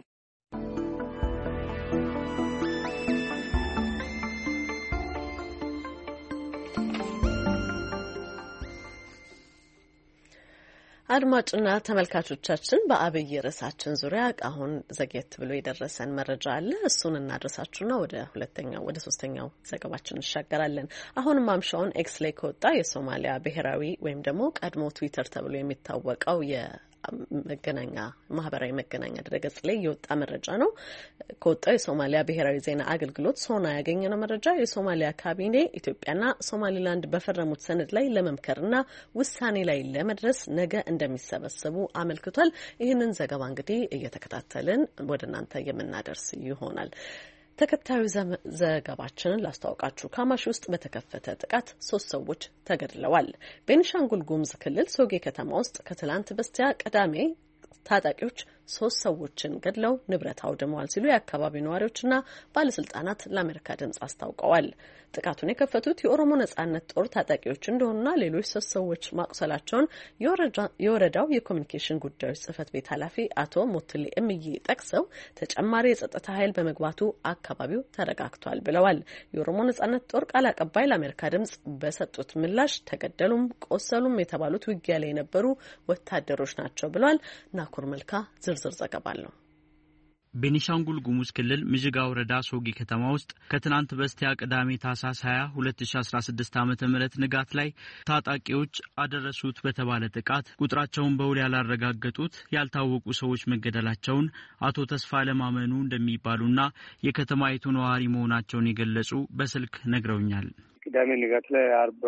አድማጭና ተመልካቾቻችን በአብይ ርዕሳችን ዙሪያ አሁን ዘግየት ብሎ የደረሰን መረጃ አለ። እሱን እናድርሳችሁና ወደ ሶስተኛው ዘገባችን እንሻገራለን። አሁን ማምሻውን ኤክስ ላይ ከወጣ የሶማሊያ ብሔራዊ ወይም ደግሞ ቀድሞ ትዊተር ተብሎ የሚታወቀው ማህበራዊ መገናኛ ድረገጽ ላይ የወጣ መረጃ ነው። ከወጣው የሶማሊያ ብሔራዊ ዜና አገልግሎት ሶና ያገኘነው መረጃ የሶማሊያ ካቢኔ ኢትዮጵያና ሶማሊላንድ በፈረሙት ሰነድ ላይ ለመምከርና ውሳኔ ላይ ለመድረስ ነገ እንደሚሰበሰቡ አመልክቷል። ይህንን ዘገባ እንግዲህ እየተከታተልን ወደ እናንተ የምናደርስ ይሆናል። ተከታዩ ዘገባችንን ላስተዋውቃችሁ። ካማሺ ውስጥ በተከፈተ ጥቃት 3 ሰዎች ተገድለዋል። ቤኒሻንጉል ጉሙዝ ክልል ሶጌ ከተማ ውስጥ ከትላንት በስቲያ ቅዳሜ ታጣቂዎች 3 ሰዎችን ገድለው ንብረት አውድመዋል ሲሉ የአካባቢው ነዋሪዎችና ባለስልጣናት ለአሜሪካ ድምጽ አስታውቀዋል። ጥቃቱን የከፈቱት የኦሮሞ ነጻነት ጦር ታጣቂዎች እንደሆኑና ሌሎች 3 ሰዎች ማቁሰላቸውን የወረዳው የኮሚኒኬሽን ጉዳዮች ጽህፈት ቤት ኃላፊ አቶ ሞትሌ እምዬ ጠቅሰው ተጨማሪ የጸጥታ ኃይል በመግባቱ አካባቢው ተረጋግቷል ብለዋል። የኦሮሞ ነጻነት ጦር ቃል አቀባይ ለአሜሪካ ድምጽ በሰጡት ምላሽ ተገደሉም ቆሰሉም የተባሉት ውጊያ ላይ የነበሩ ወታደሮች ናቸው ብለዋል። ናኩር መልካ ዝርዝር ዘገባ አለው። ቤኒሻንጉል ጉሙዝ ክልል ምጅጋ ወረዳ ሶጊ ከተማ ውስጥ ከትናንት በስቲያ ቅዳሜ ታህሳስ 20 2016 ዓ.ም ንጋት ላይ ታጣቂዎች አደረሱት በተባለ ጥቃት ቁጥራቸውን በውል ያላረጋገጡት ያልታወቁ ሰዎች መገደላቸውን አቶ ተስፋ ለማመኑ እንደሚባሉና የከተማይቱ ነዋሪ መሆናቸውን የገለጹ በስልክ ነግረውኛል። ቅዳሜ ንጋት ላይ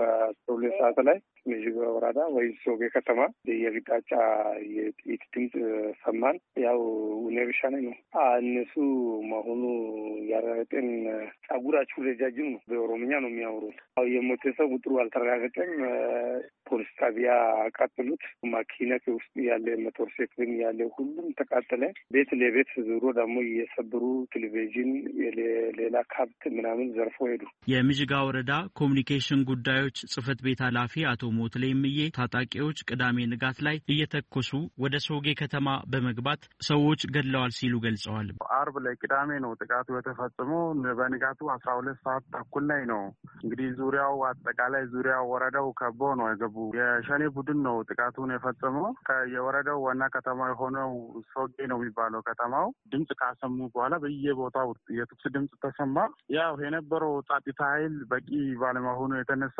42 ሰዓት ላይ ምጅጋ ወረዳ ወይ ሶጌ ከተማ የግዳጫ የጥይት ድምጽ ሰማን። ያው ነብሻ ነው እነሱ መሆኑ ያረጋገጠን ጸጉራቸው ረጃጅም ነው። በኦሮምኛ ነው የሚያወሩት። ያው የሞተ ሰው ቁጥሩ አልተረጋገጠም። ፖሊስ ጣቢያ አቃጠሉት። ማኪና ውስጥ ያለ ሞተር ሳይክል ያለ ሁሉም ተቃጠለ። ቤት ለቤት ዙሮ ደግሞ የሰብሩ ቴሌቪዥን ሌላ ካብት ምናምን ዘርፎ ሄዱ። የምጅጋ ወረዳ ኮሚኒኬሽን ጉዳዮች ጽህፈት ቤት ኃላፊ አቶ ሞትሌ እምዬ ታጣቂዎች ቅዳሜ ንጋት ላይ እየተኮሱ ወደ ሶጌ ከተማ በመግባት ሰዎች ገድለዋል ሲሉ ገልጸዋል። አርብ ላይ ቅዳሜ ነው ጥቃቱ የተፈጸመው። በንጋቱ 12 ሰዓት ተኩል ላይ ነው እንግዲህ ዙሪያው አጠቃላይ ዙሪያው ወረዳው ከቦ ነው የገቡ። የሸኔ ቡድን ነው ጥቃቱን የፈጸመው። የወረዳው ዋና ከተማ የሆነው ሶጌ ነው የሚባለው ከተማው ድምጽ ካሰሙ በኋላ በየቦታው የትኩስ ድምጽ ተሰማ። ያው የነበረው ጸጥታ ኃይል በቂ ባለመሆኑ የተነሳ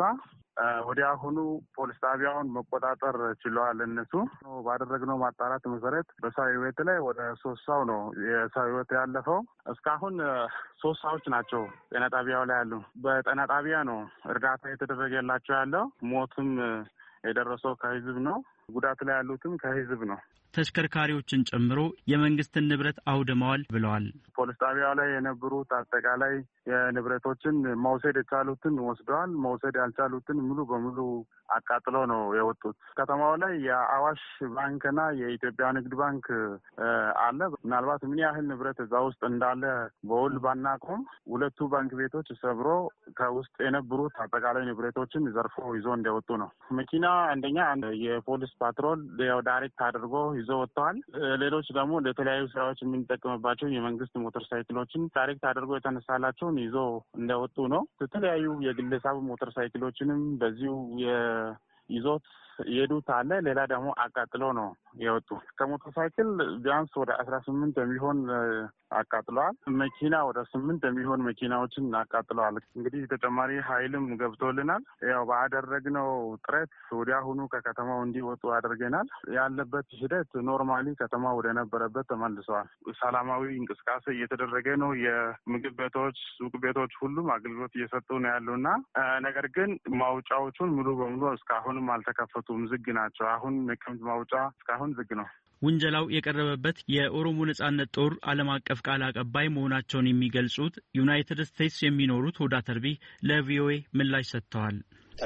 ወዲያውኑ ፖሊስ ጣቢያውን መቆጣጠር ችለዋል። እነሱ ባደረግነው ማጣራት መሰረት በሰው ሕይወት ላይ ወደ 3 ሰው ነው የሰው ሕይወት ያለፈው። እስካሁን 3 ሰዎች ናቸው ጤና ጣቢያው ላይ ያሉ። በጤና ጣቢያ ነው እርዳታ የተደረገላቸው ያለው። ሞትም የደረሰው ከህዝብ ነው። ጉዳት ላይ ያሉትም ከህዝብ ነው። ተሽከርካሪዎችን ጨምሮ የመንግስትን ንብረት አውድመዋል ብለዋል። ፖሊስ ጣቢያው ላይ የነበሩት አጠቃላይ የንብረቶችን መውሰድ የቻሉትን ወስደዋል። መውሰድ ያልቻሉትን ሙሉ በሙሉ አቃጥሎ ነው የወጡት። ከተማው ላይ የአዋሽ ባንክና የኢትዮጵያ ንግድ ባንክ አለ። ምናልባት ምን ያህል ንብረት እዛ ውስጥ እንዳለ በውል ባናቆም 2 ባንክ ቤቶች ሰብሮ ከውስጥ የነበሩት አጠቃላይ ንብረቶችን ዘርፎ ይዞ እንደወጡ ነው። መኪና አንደኛ የፖሊስ ፓትሮል ዳይሬክት አድርጎ ይዞ ወጥተዋል። ሌሎች ደግሞ ለተለያዩ ስራዎች የምንጠቀምባቸው የመንግስት ሞተር ሳይክሎችን ዳይሬክት አድርጎ የተነሳላቸውን ይዞ እንደወጡ ነው። የተለያዩ የግለሰብ ሞተር ሳይክሎችንም በዚሁ ይዞት የሄዱት አለ። ሌላ ደግሞ አቃጥሎ ነው የወጡ። ከሞተር ሳይክል ቢያንስ ወደ 18 የሚሆን አቃጥለዋል። መኪና ወደ 8 የሚሆን መኪናዎችን አቃጥለዋል። እንግዲህ ተጨማሪ ኃይልም ገብቶልናል። ያው ባደረግነው ጥረት ወዲያውኑ ከከተማው እንዲወጡ አድርገናል። ያለበት ሂደት ኖርማሊ ከተማ ወደ ነበረበት ተመልሰዋል። ሰላማዊ እንቅስቃሴ እየተደረገ ነው። የምግብ ቤቶች፣ ሱቅ ቤቶች ሁሉም አገልግሎት እየሰጡ ነው ያሉና ነገር ግን ማውጫዎቹን ሙሉ በሙሉ እስካሁንም አልተከፈቱም፣ ዝግ ናቸው። አሁን መቀመጥ ማውጫ እስካሁን ዝግ ነው። ውንጀላው የቀረበበት የኦሮሞ ነጻነት ጦር ዓለም አቀፍ ቃል አቀባይ መሆናቸውን የሚገልጹት ዩናይትድ ስቴትስ የሚኖሩት ሆዳ ተርቢ ለቪኦኤ ምላሽ ሰጥተዋል።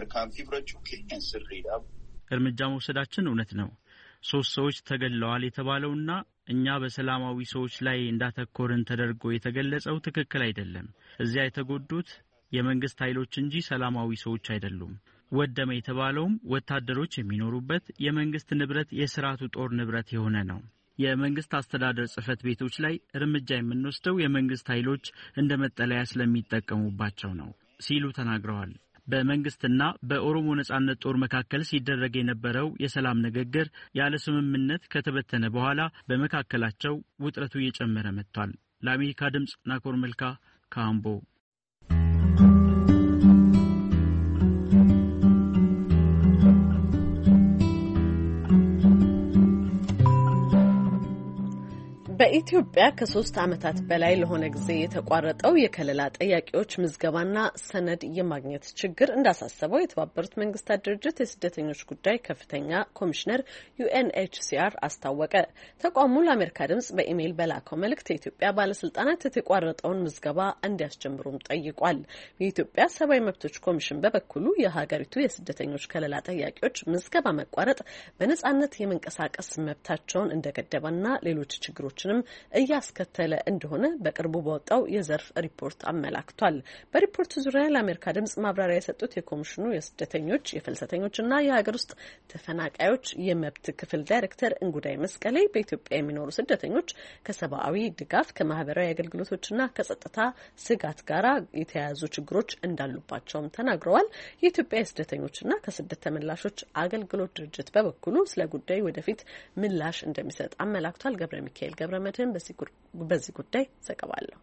እርምጃ መውሰዳችን እውነት ነው። 3 ሰዎች ተገድለዋል የተባለውና እኛ በሰላማዊ ሰዎች ላይ እንዳተኮርን ተደርጎ የተገለጸው ትክክል አይደለም። እዚያ የተጎዱት የመንግስት ኃይሎች እንጂ ሰላማዊ ሰዎች አይደሉም። ወደመ የተባለውም ወታደሮች የሚኖሩበት የመንግስት ንብረት የስርዓቱ ጦር ንብረት የሆነ ነው። የመንግስት አስተዳደር ጽህፈት ቤቶች ላይ እርምጃ የምንወስደው የመንግስት ኃይሎች እንደ መጠለያ ስለሚጠቀሙባቸው ነው ሲሉ ተናግረዋል። በመንግስትና በኦሮሞ ነጻነት ጦር መካከል ሲደረግ የነበረው የሰላም ንግግር ያለ ስምምነት ከተበተነ በኋላ በመካከላቸው ውጥረቱ እየጨመረ መጥቷል። ለአሜሪካ ድምጽ ናኮር መልካ ካምቦ። በኢትዮጵያ ከ3 ዓመታት በላይ ለሆነ ጊዜ የተቋረጠው የከለላ ጠያቂዎች ምዝገባና ሰነድ የማግኘት ችግር እንዳሳሰበው የተባበሩት መንግስታት ድርጅት የስደተኞች ጉዳይ ከፍተኛ ኮሚሽነር UNHCR አስታወቀ። ተቋሙ ለአሜሪካ ድምጽ በኢሜይል በላከው መልእክት የኢትዮጵያ ባለስልጣናት የተቋረጠውን ምዝገባ እንዲያስጀምሩም ጠይቋል። የኢትዮጵያ ሰብአዊ መብቶች ኮሚሽን በበኩሉ የሀገሪቱ የስደተኞች ከለላ ጠያቂዎች ምዝገባ መቋረጥ በነጻነት የመንቀሳቀስ መብታቸውን እንደገደበና ሌሎች ችግሮችንም እያስከተለ እንደሆነ በቅርቡ በወጣው የዘርፍ ሪፖርት አመላክቷል። በሪፖርቱ ዙሪያ ለአሜሪካ ድምጽ ማብራሪያ የሰጡት የኮሚሽኑ የስደተኞች የፍልሰተኞችና የሀገር ውስጥ ተፈናቃዮች የመብት ክፍል ዳይሬክተር እንጉዳይ መስቀሌ በኢትዮጵያ የሚኖሩ ስደተኞች ከሰብአዊ ድጋፍ ከማህበራዊ አገልግሎቶችና ከጸጥታ ስጋት ጋር የተያያዙ ችግሮች እንዳሉባቸውም ተናግረዋል። የኢትዮጵያ የስደተኞችና ከስደት ተመላሾች አገልግሎት ድርጅት በበኩሉ ስለ ጉዳዩ ወደፊት ምላሽ እንደሚሰጥ አመላክቷል። ገብረ ሚካኤል ገብረ መድህን በዚህ ጉዳይ ዘገባ አለው።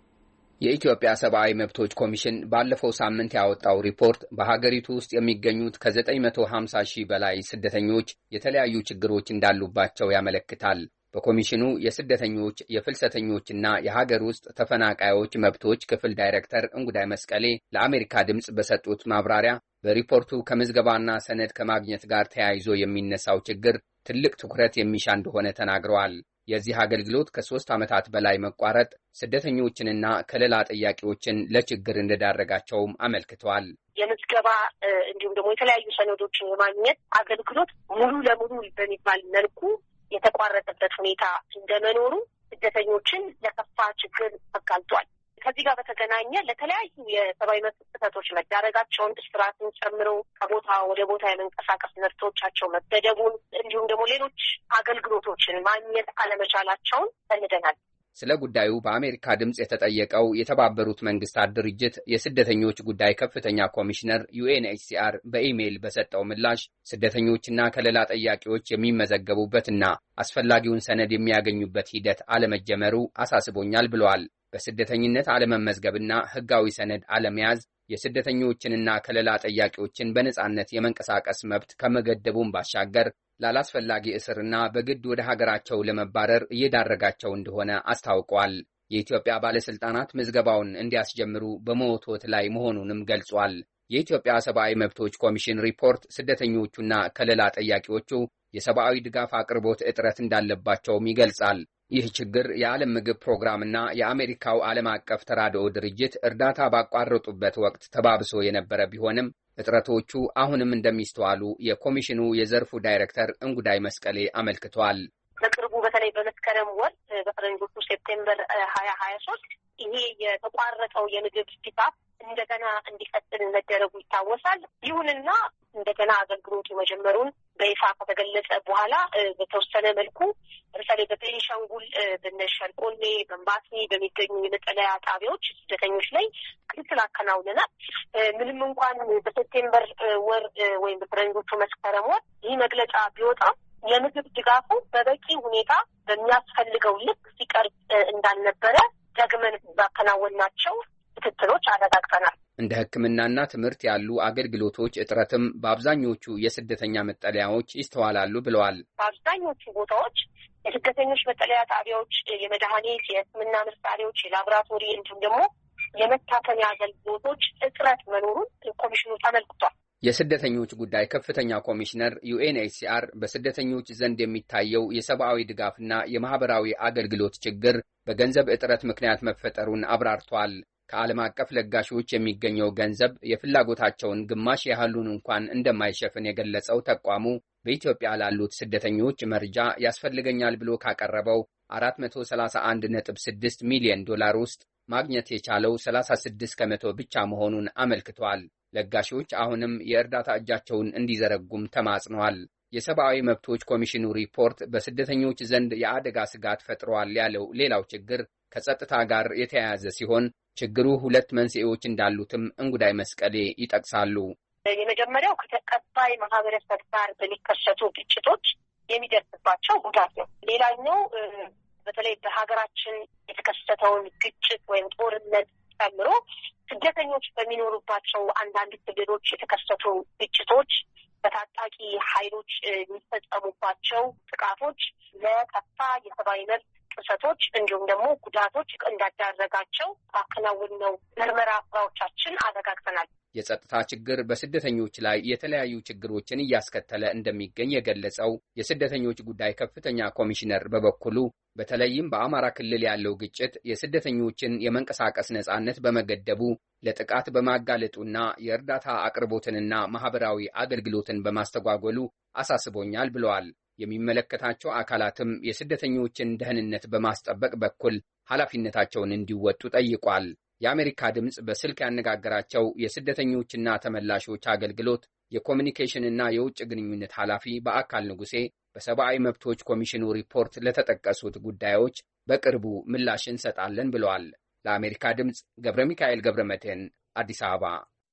የኢትዮጵያ ሰብአዊ መብቶች ኮሚሽን ባለፈው ሳምንት ያወጣው ሪፖርት በሀገሪቱ ውስጥ የሚገኙት ከ950 ሺህ በላይ ስደተኞች የተለያዩ ችግሮች እንዳሉባቸው ያመለክታል። በኮሚሽኑ የስደተኞች የፍልሰተኞችና የሀገር ውስጥ ተፈናቃዮች መብቶች ክፍል ዳይሬክተር እንጉዳይ መስቀሌ ለአሜሪካ ድምጽ በሰጡት ማብራሪያ በሪፖርቱ ከምዝገባና ሰነድ ከማግኘት ጋር ተያይዞ የሚነሳው ችግር ትልቅ ትኩረት የሚሻ እንደሆነ ተናግረዋል። የዚህ አገልግሎት ከ3 ዓመታት በላይ መቋረጥ ስደተኞችንና ከለላ ጠያቂዎችን ለችግር እንደዳረጋቸውም አመልክተዋል። የምዝገባ እንዲሁም ደግሞ የተለያዩ ሰነዶችን የማግኘት አገልግሎት ሙሉ ለሙሉ በሚባል መልኩ የተቋረጠበት ሁኔታ እንደመኖሩ ስደተኞችን ለከፋ ችግር አጋልጧል። ከዚህ ጋር በተገናኘ ለተለያዩ የሰብአዊ መብት ጥሰቶች መዳረጋቸውን እስራትን ጨምሮ ከቦታ ወደ ቦታ የመንቀሳቀስ መብቶቻቸው መገደቡን እንዲሁም ደግሞ ሌሎች አገልግሎቶችን ማግኘት አለመቻላቸውን ሰንደናል። ስለ ጉዳዩ በአሜሪካ ድምጽ የተጠየቀው የተባበሩት መንግስታት ድርጅት የስደተኞች ጉዳይ ከፍተኛ ኮሚሽነር UNHCR በኢሜይል በሰጠው ምላሽ ስደተኞችና ከለላ ጠያቂዎች የሚመዘገቡበትና አስፈላጊውን ሰነድ የሚያገኙበት ሂደት አለመጀመሩ አሳስቦኛል ብለዋል። በስደተኝነት አለመመዝገብና ህጋዊ ሰነድ አለመያዝ የስደተኞችንና ከለላ ጠያቂዎችን በነጻነት የመንቀሳቀስ መብት ከመገደቡም ባሻገር ላላስፈላጊ እስርና በግድ ወደ ሀገራቸው ለመባረር እየዳረጋቸው እንደሆነ አስታውቀዋል። የኢትዮጵያ ባለስልጣናት ምዝገባውን እንዲያስጀምሩ በመወትወት ላይ መሆኑንም ገልጿል። የኢትዮጵያ ሰብአዊ መብቶች ኮሚሽን ሪፖርት ስደተኞቹና ከለላ ጠያቂዎቹ የሰብአዊ ድጋፍ አቅርቦት እጥረት እንዳለባቸውም ይገልጻል። ይህ ችግር የዓለም ምግብ ፕሮግራምና የአሜሪካው ዓለም አቀፍ ተራድኦ ድርጅት እርዳታ ባቋረጡበት ወቅት ተባብሶ የነበረ ቢሆንም እጥረቶቹ አሁንም እንደሚስተዋሉ የኮሚሽኑ የዘርፉ ዳይሬክተር እንጉዳይ መስቀሌ አመልክቷል። በቅርቡ በተለይ በመስከረም ወር በፈረንጆቹ ሴፕቴምበር 2023 ይሄ የተቋረጠው የምግብ ድጋፍ እንደገና እንዲቀጥል መደረጉ ይታወሳል። ይሁንና እንደገና አገልግሎቱ መጀመሩን በይፋ ከተገለጸ በኋላ በተወሰነ መልኩ ለምሳሌ በቤኒሻንጉል በነሸርቆሌ በምባሲ በሚገኙ የመጠለያ ጣቢያዎች ስደተኞች ላይ ክትትል አከናውነናል። ምንም እንኳን በሴፕቴምበር ወር ወይም በፈረንጆቹ መስከረም ወር ይህ መግለጫ ቢወጣም የምግብ ድጋፉ በበቂ ሁኔታ በሚያስፈልገው ልክ ሲቀርብ እንዳልነበረ ደግመን ባከናወናቸው ክትትሎች አረጋግጠናል። እንደ ሕክምናና ትምህርት ያሉ አገልግሎቶች እጥረትም በአብዛኞቹ የስደተኛ መጠለያዎች ይስተዋላሉ ብለዋል። በአብዛኞቹ ቦታዎች የስደተኞች መጠለያ ጣቢያዎች የመድኃኒት፣ የሕክምና መሳሪያዎች፣ የላቦራቶሪ እንዲሁም ደግሞ የመታከሚያ አገልግሎቶች እጥረት መኖሩን ኮሚሽኑ ተመልክቷል። የስደተኞች ጉዳይ ከፍተኛ ኮሚሽነር UNHCR በስደተኞች ዘንድ የሚታየው የሰብአዊ ድጋፍና የማህበራዊ አገልግሎት ችግር በገንዘብ እጥረት ምክንያት መፈጠሩን አብራርቷል። ከዓለም አቀፍ ለጋሾች የሚገኘው ገንዘብ የፍላጎታቸውን ግማሽ ያህሉን እንኳን እንደማይሸፍን የገለጸው ተቋሙ በኢትዮጵያ ላሉት ስደተኞች መርጃ ያስፈልገኛል ብሎ ካቀረበው $431.6 ሚሊዮን ውስጥ ማግኘት የቻለው 36 ከመቶ ብቻ መሆኑን አመልክቷል። ለጋሾች አሁንም የእርዳታ እጃቸውን እንዲዘረጉም ተማጽነዋል። የሰብአዊ መብቶች ኮሚሽኑ ሪፖርት በስደተኞች ዘንድ የአደጋ ስጋት ፈጥሯል ያለው ሌላው ችግር ከጸጥታ ጋር የተያያዘ ሲሆን ችግሩ 2 መንስኤዎች እንዳሉትም እንጉዳይ መስቀሌ ይጠቅሳሉ። የመጀመሪያው ከተቀባይ ማህበረሰብ ጋር በሚከሰቱ ግጭቶች የሚደርስባቸው ጉዳት ነው። ሌላኛው በተለይ በሀገራችን የተከሰተውን ግጭት ወይም ጦርነት ጨምሮ ስደተኞች በሚኖሩባቸው አንዳንድ ክልሎች የተከሰቱ ግጭቶች፣ በታጣቂ ኃይሎች የሚፈጸሙባቸው ጥቃቶች ለከፋ የሰብአዊ መብት ጥሰቶች እንዲሁም ደግሞ ጉዳቶች እንዳዳረጋቸው አከናውነው ምርመራ ስራዎቻችን አረጋግጠናል። የጸጥታ ችግር በስደተኞች ላይ የተለያዩ ችግሮችን እያስከተለ እንደሚገኝ የገለጸው የስደተኞች ጉዳይ ከፍተኛ ኮሚሽነር በበኩሉ በተለይም በአማራ ክልል ያለው ግጭት የስደተኞችን የመንቀሳቀስ ነጻነት በመገደቡ ለጥቃት በማጋለጡና የእርዳታ አቅርቦትንና ማህበራዊ አገልግሎትን በማስተጓጎሉ አሳስቦኛል ብለዋል። የሚመለከታቸው አካላትም የስደተኞችን ደህንነት በማስጠበቅ በኩል ኃላፊነታቸውን እንዲወጡ ጠይቋል። የአሜሪካ ድምፅ በስልክ ያነጋገራቸው የስደተኞችና ተመላሾች አገልግሎት የኮሚኒኬሽንና የውጭ ግንኙነት ኃላፊ በአካል ንጉሴ በሰብአዊ መብቶች ኮሚሽኑ ሪፖርት ለተጠቀሱት ጉዳዮች በቅርቡ ምላሽ እንሰጣለን ብለዋል። ለአሜሪካ ድምፅ ገብረ ሚካኤል ገብረ መድህን አዲስ አበባ።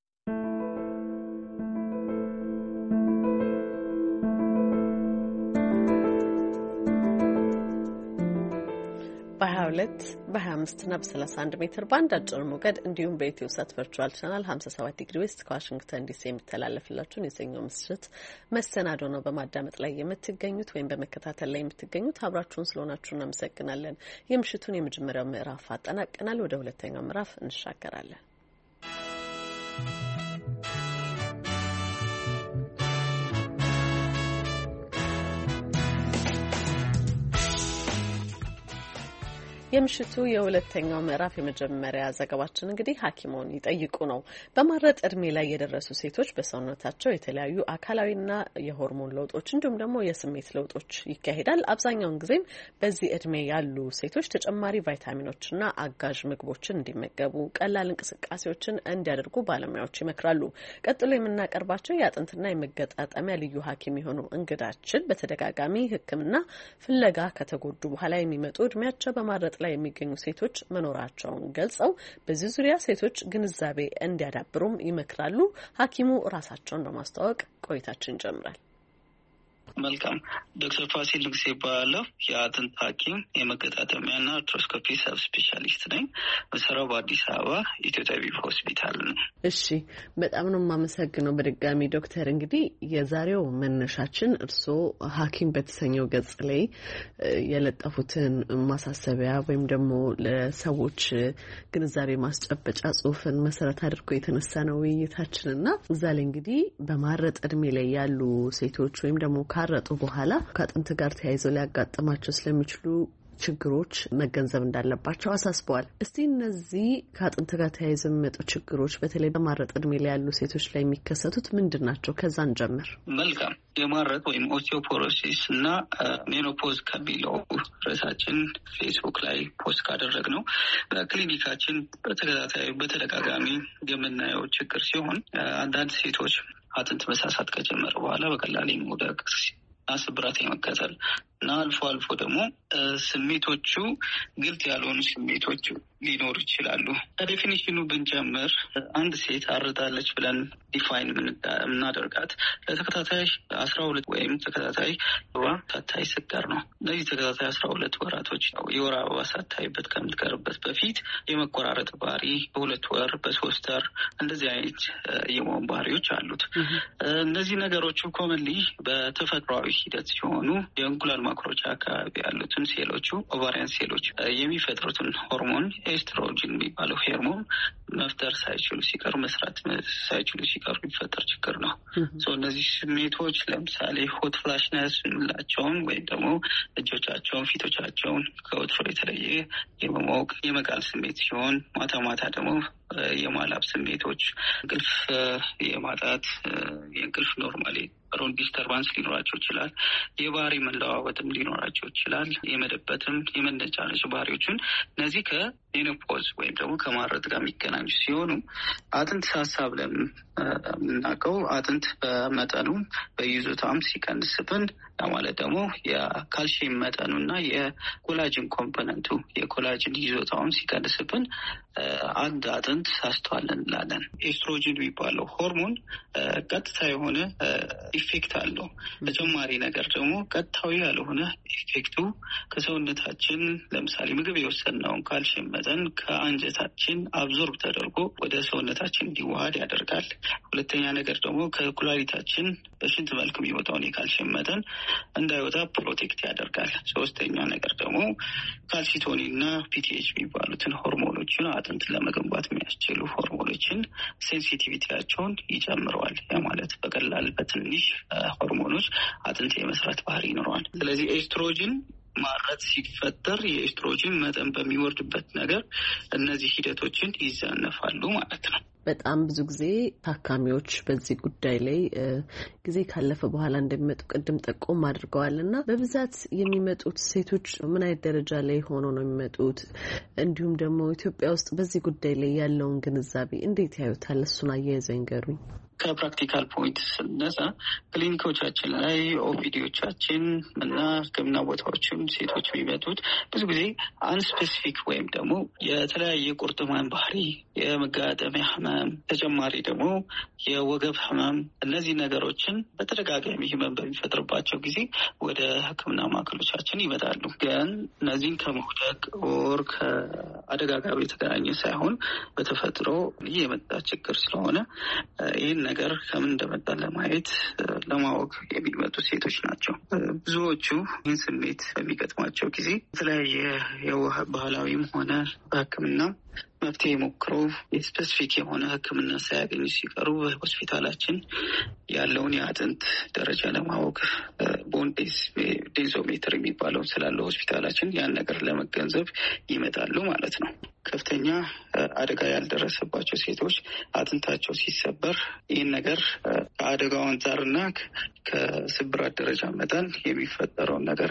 በ22 በ25 እና በ31 ሜትር ባንድ አጭር ሞገድ እንዲሁም በኢትዮ ሳት ቨርቹዋል ቻናል 57 ዲግሪ ዌስት ከዋሽንግተን ዲሲ የሚተላለፍላችሁን የሰኞ ምሽት መሰናዶ ነው በማዳመጥ ላይ የምትገኙት ወይም በመከታተል ላይ የምትገኙት። አብራችሁን ስለሆናችሁ እናመሰግናለን። የምሽቱን የመጀመሪያው ምዕራፍ አጠናቀናል። ወደ ሁለተኛው ምዕራፍ እንሻገራለን። የምሽቱ የሁለተኛው ምዕራፍ የመጀመሪያ ዘገባችን እንግዲህ ሐኪሞን ይጠይቁ ነው። በማረጥ እድሜ ላይ የደረሱ ሴቶች በሰውነታቸው የተለያዩ አካላዊና የሆርሞን ለውጦች እንዲሁም ደግሞ የስሜት ለውጦች ይካሄዳል። አብዛኛውን ጊዜም በዚህ እድሜ ያሉ ሴቶች ተጨማሪ ቫይታሚኖችና አጋዥ ምግቦችን እንዲመገቡ፣ ቀላል እንቅስቃሴዎችን እንዲያደርጉ ባለሙያዎች ይመክራሉ። ቀጥሎ የምናቀርባቸው የአጥንትና የመገጣጠሚያ ልዩ ሐኪም የሆኑ እንግዳችን በተደጋጋሚ ሕክምና ፍለጋ ከተጎዱ በኋላ የሚመጡ እድሜያቸው በማረጥ ላይ የሚገኙ ሴቶች መኖራቸውን ገልጸው በዚህ ዙሪያ ሴቶች ግንዛቤ እንዲያዳብሩም ይመክራሉ። ሐኪሙ ራሳቸውን በማስተዋወቅ ቆይታችን ይጀምራል። መልካም። ዶክተር ፋሲል ንጉሴ ይባላለሁ። የአጥንት ሐኪም የመገጣጠሚያና አርትሮስኮፒ ሰብ ስፔሻሊስት ነኝ። በስራው በአዲስ አበባ ኢትዮ ጠቢብ ሆስፒታል ነው። እሺ፣ በጣም ነው የማመሰግነው በድጋሚ ዶክተር። እንግዲህ የዛሬው መነሻችን እርስዎ ሐኪም በተሰኘው ገጽ ላይ የለጠፉትን ማሳሰቢያ ወይም ደግሞ ለሰዎች ግንዛቤ ማስጨበጫ ጽሁፍን መሰረት አድርጎ የተነሳ ነው ውይይታችንና እዛ ላይ እንግዲህ በማረጥ እድሜ ላይ ያሉ ሴቶች ወይም ደግሞ ካረጡ በኋላ ከአጥንት ጋር ተያይዘው ሊያጋጥማቸው ስለሚችሉ ችግሮች መገንዘብ እንዳለባቸው አሳስበዋል። እስቲ እነዚህ ከአጥንት ጋር ተያይዘው የሚመጡ ችግሮች በተለይ በማረጥ እድሜ ላይ ያሉ ሴቶች ላይ የሚከሰቱት ምንድን ናቸው? ከዛን ጀምር። መልካም። የማረጥ ወይም ኦስቲዮፖሮሲስ እና ሜኖፖዝ ከሚለው ርዕሳችን ፌስቡክ ላይ ፖስት ካደረግ ነው በክሊኒካችን በተደጋጋሚ የምናየው ችግር ሲሆን አንዳንድ ሴቶች አጥንት መሳሳት ከጀመረ በኋላ በቀላል መውደቅ እና ስብራት የመከተል እና አልፎ አልፎ ደግሞ ስሜቶቹ ግልጽ ያልሆኑ ስሜቶች ሊኖሩ ይችላሉ። ከዴፊኒሽኑ ብንጀምር አንድ ሴት አርጣለች ብለን ዲፋይን የምናደርጋት ለተከታታይ 12 ወይም ተከታታይ ሳታይ ስትቀር ነው። እነዚህ ተከታታይ 12 ወራቶች ነው የወር አበባ ሳታይበት ከምትቀርበት በፊት የመቆራረጥ ባህሪ፣ በ2 ወር በ3 ወር እንደዚህ አይነት የመሆን ባህሪዎች አሉት። እነዚህ ነገሮቹ ኮመንሊ በተፈጥሯዊ ሂደት ሲሆኑ የእንቁላል ማክሮቻ አካባቢ ያሉትን ሴሎቹ ኦቫሪያን ሴሎች የሚፈጥሩትን ሆርሞን ኤስትሮጅን የሚባለው ሆርሞን መፍጠር ሳይችሉ ሲቀሩ መስራት ሳይችሉ ሲቀሩ የሚፈጠር ችግር ነው። እነዚህ ስሜቶች ለምሳሌ ሆት ፍላሽነስ የምንላቸውን ወይም ደግሞ እጆቻቸውን፣ ፊቶቻቸውን ከወትሮ የተለየ የመሞቅ የመቃል ስሜት ሲሆን ማታ ማታ ደግሞ የማላብ ስሜቶች፣ እንቅልፍ የማጣት የእንቅልፍ ኖርማሊ ሮን ዲስተርባንስ ሊኖራቸው ይችላል። የባህሪ መለዋወጥም ሊኖራቸው ይችላል። የመደበትም የመነጫነጭ ባህሪዎችን እነዚህ ከሜኖፖዝ ወይም ደግሞ ከማረጥ ጋር የሚገናኙ ሲሆኑ አጥንት ሳሳ ብለን የምናውቀው አጥንት በመጠኑ በይዞታም ሲቀንስብን ማለት ደግሞ የካልሽየም መጠኑና የኮላጅን ኮምፖነንቱ የኮላጅን ይዞታውን ሲቀንስብን አንድ አጥንት ሳስቷል እንላለን። ኤስትሮጅን የሚባለው ሆርሞን ቀጥታ የሆነ ኢፌክት አለው። ተጨማሪ ነገር ደግሞ ቀጥታዊ ያልሆነ ኢፌክቱ ከሰውነታችን ለምሳሌ ምግብ የወሰድነውን ካልሽየም መጠን ከአንጀታችን አብዞርብ ተደርጎ ወደ ሰውነታችን እንዲዋሃድ ያደርጋል። ሁለተኛ ነገር ደግሞ ከኩላሊታችን በሽንት መልክ የሚወጣውን የካልሲየም መጠን እንዳይወጣ ፕሮቴክት ያደርጋል። ሶስተኛ ነገር ደግሞ ካልሲቶኒንና ፒቲኤች የሚባሉትን ሆርሞኖችን አጥንት ለመገንባት የሚያስችሉ ሆርሞኖችን ሴንሲቲቪቲያቸውን ይጨምረዋል። ያ ማለት በቀላል በትንሽ ሆርሞኖች አጥንት የመስራት ባህሪ ይኖረዋል። ስለዚህ ኤስትሮጅን ማረት ሲፈጠር የኤስትሮጅን መጠን በሚወርድበት ነገር እነዚህ ሂደቶችን ይዛነፋሉ ማለት ነው። በጣም ብዙ ጊዜ ታካሚዎች በዚህ ጉዳይ ላይ ጊዜ ካለፈ በኋላ እንደሚመጡ ቅድም ጠቆም አድርገዋል እና በብዛት የሚመጡት ሴቶች ምን አይነት ደረጃ ላይ ሆኖ ነው የሚመጡት? እንዲሁም ደግሞ ኢትዮጵያ ውስጥ በዚህ ጉዳይ ላይ ያለውን ግንዛቤ እንዴት ያዩታል? እሱን አያይዘው ይንገሩኝ። ከፕራክቲካል ፖይንት ስነሳ ክሊኒኮቻችን ላይ ኦፒዲዎቻችን እና ሕክምና ቦታዎችም ሴቶች የሚመጡት ብዙ ጊዜ አንስፔሲፊክ ወይም ደግሞ የተለያየ ቁርጥማን ባህሪ፣ የመጋጠሚያ ህመም፣ ተጨማሪ ደግሞ የወገብ ህመም፣ እነዚህ ነገሮችን በተደጋጋሚ ህመም በሚፈጥርባቸው ጊዜ ወደ ሕክምና ማዕከሎቻችን ይመጣሉ። ግን እነዚህን ከመውደቅ ወር ከአደጋ ጋር የተገናኘ ሳይሆን በተፈጥሮ የመጣ ችግር ስለሆነ ይህን ነገር ከምን እንደመጣ ለማየት ለማወቅ የሚመጡ ሴቶች ናቸው። ብዙዎቹ ይህን ስሜት በሚገጥማቸው ጊዜ የተለያየ ባህላዊም ሆነ በሕክምና መፍትሄ ሞክሮ ስፔሲፊክ የሆነ ሕክምና ሳያገኙ ሲቀሩ በሆስፒታላችን ያለውን የአጥንት ደረጃ ለማወቅ ቦን ዴንሶሜትር የሚባለው ስላለው ሆስፒታላችን ያን ነገር ለመገንዘብ ይመጣሉ ማለት ነው። ከፍተኛ አደጋ ያልደረሰባቸው ሴቶች አጥንታቸው ሲሰበር ይህን ነገር ከአደጋው አንጻርና ከስብራት ደረጃ መጠን የሚፈጠረውን ነገር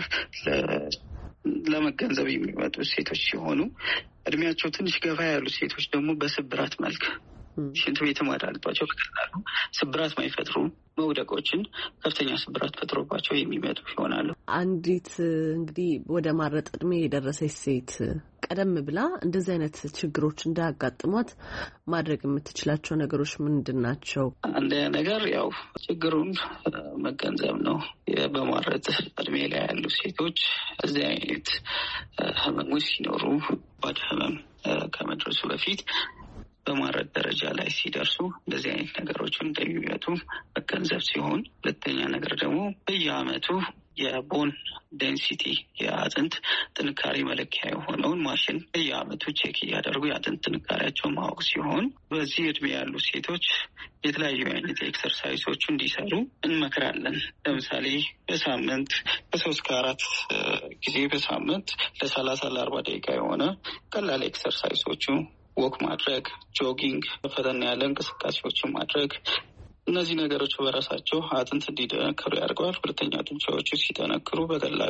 ለመገንዘብ የሚመጡ ሴቶች ሲሆኑ እድሜያቸው ትንሽ ገፋ ያሉ ሴቶች ደግሞ በስብራት መልክ ሽንት ቤት ማዳልባቸው በቀላሉ ስብራት ማይፈጥሩ መውደቆችን ከፍተኛ ስብራት ፈጥሮባቸው የሚመጡ ይሆናሉ። አንዲት እንግዲህ ወደ ማረጥ እድሜ የደረሰች ሴት ቀደም ብላ እንደዚህ አይነት ችግሮች እንዳያጋጥሟት ማድረግ የምትችላቸው ነገሮች ምንድን ናቸው? አንድ ነገር ያው ችግሩን መገንዘብ ነው። በማረጥ እድሜ ላይ ያሉ ሴቶች እዚህ አይነት ህመሞች ሲኖሩ ባድ ህመም ከመድረሱ በፊት በማረጥ ደረጃ ላይ ሲደርሱ እንደዚህ አይነት ነገሮችን እንደሚመጡ መገንዘብ ሲሆን፣ ሁለተኛ ነገር ደግሞ በየአመቱ የቦን ዴንሲቲ የአጥንት ጥንካሬ መለኪያ የሆነውን ማሽን በየአመቱ ቼክ እያደረጉ የአጥንት ጥንካሬያቸውን ማወቅ ሲሆን፣ በዚህ እድሜ ያሉ ሴቶች የተለያዩ አይነት ኤክሰርሳይሶች እንዲሰሩ እንመክራለን። ለምሳሌ በሳምንት ከ3-4 ጊዜ በሳምንት ለ30-40 ደቂቃ የሆነ ቀላል ኤክሰርሳይሶቹ ወክ ማድረግ፣ ጆጊንግ፣ ፈጠን ያለ እንቅስቃሴዎችን ማድረግ፣ እነዚህ ነገሮች በራሳቸው አጥንት እንዲጠነክሩ ያደርገዋል። ሁለተኛ ጡንቻዎቹ ሲጠነክሩ በቀላሉ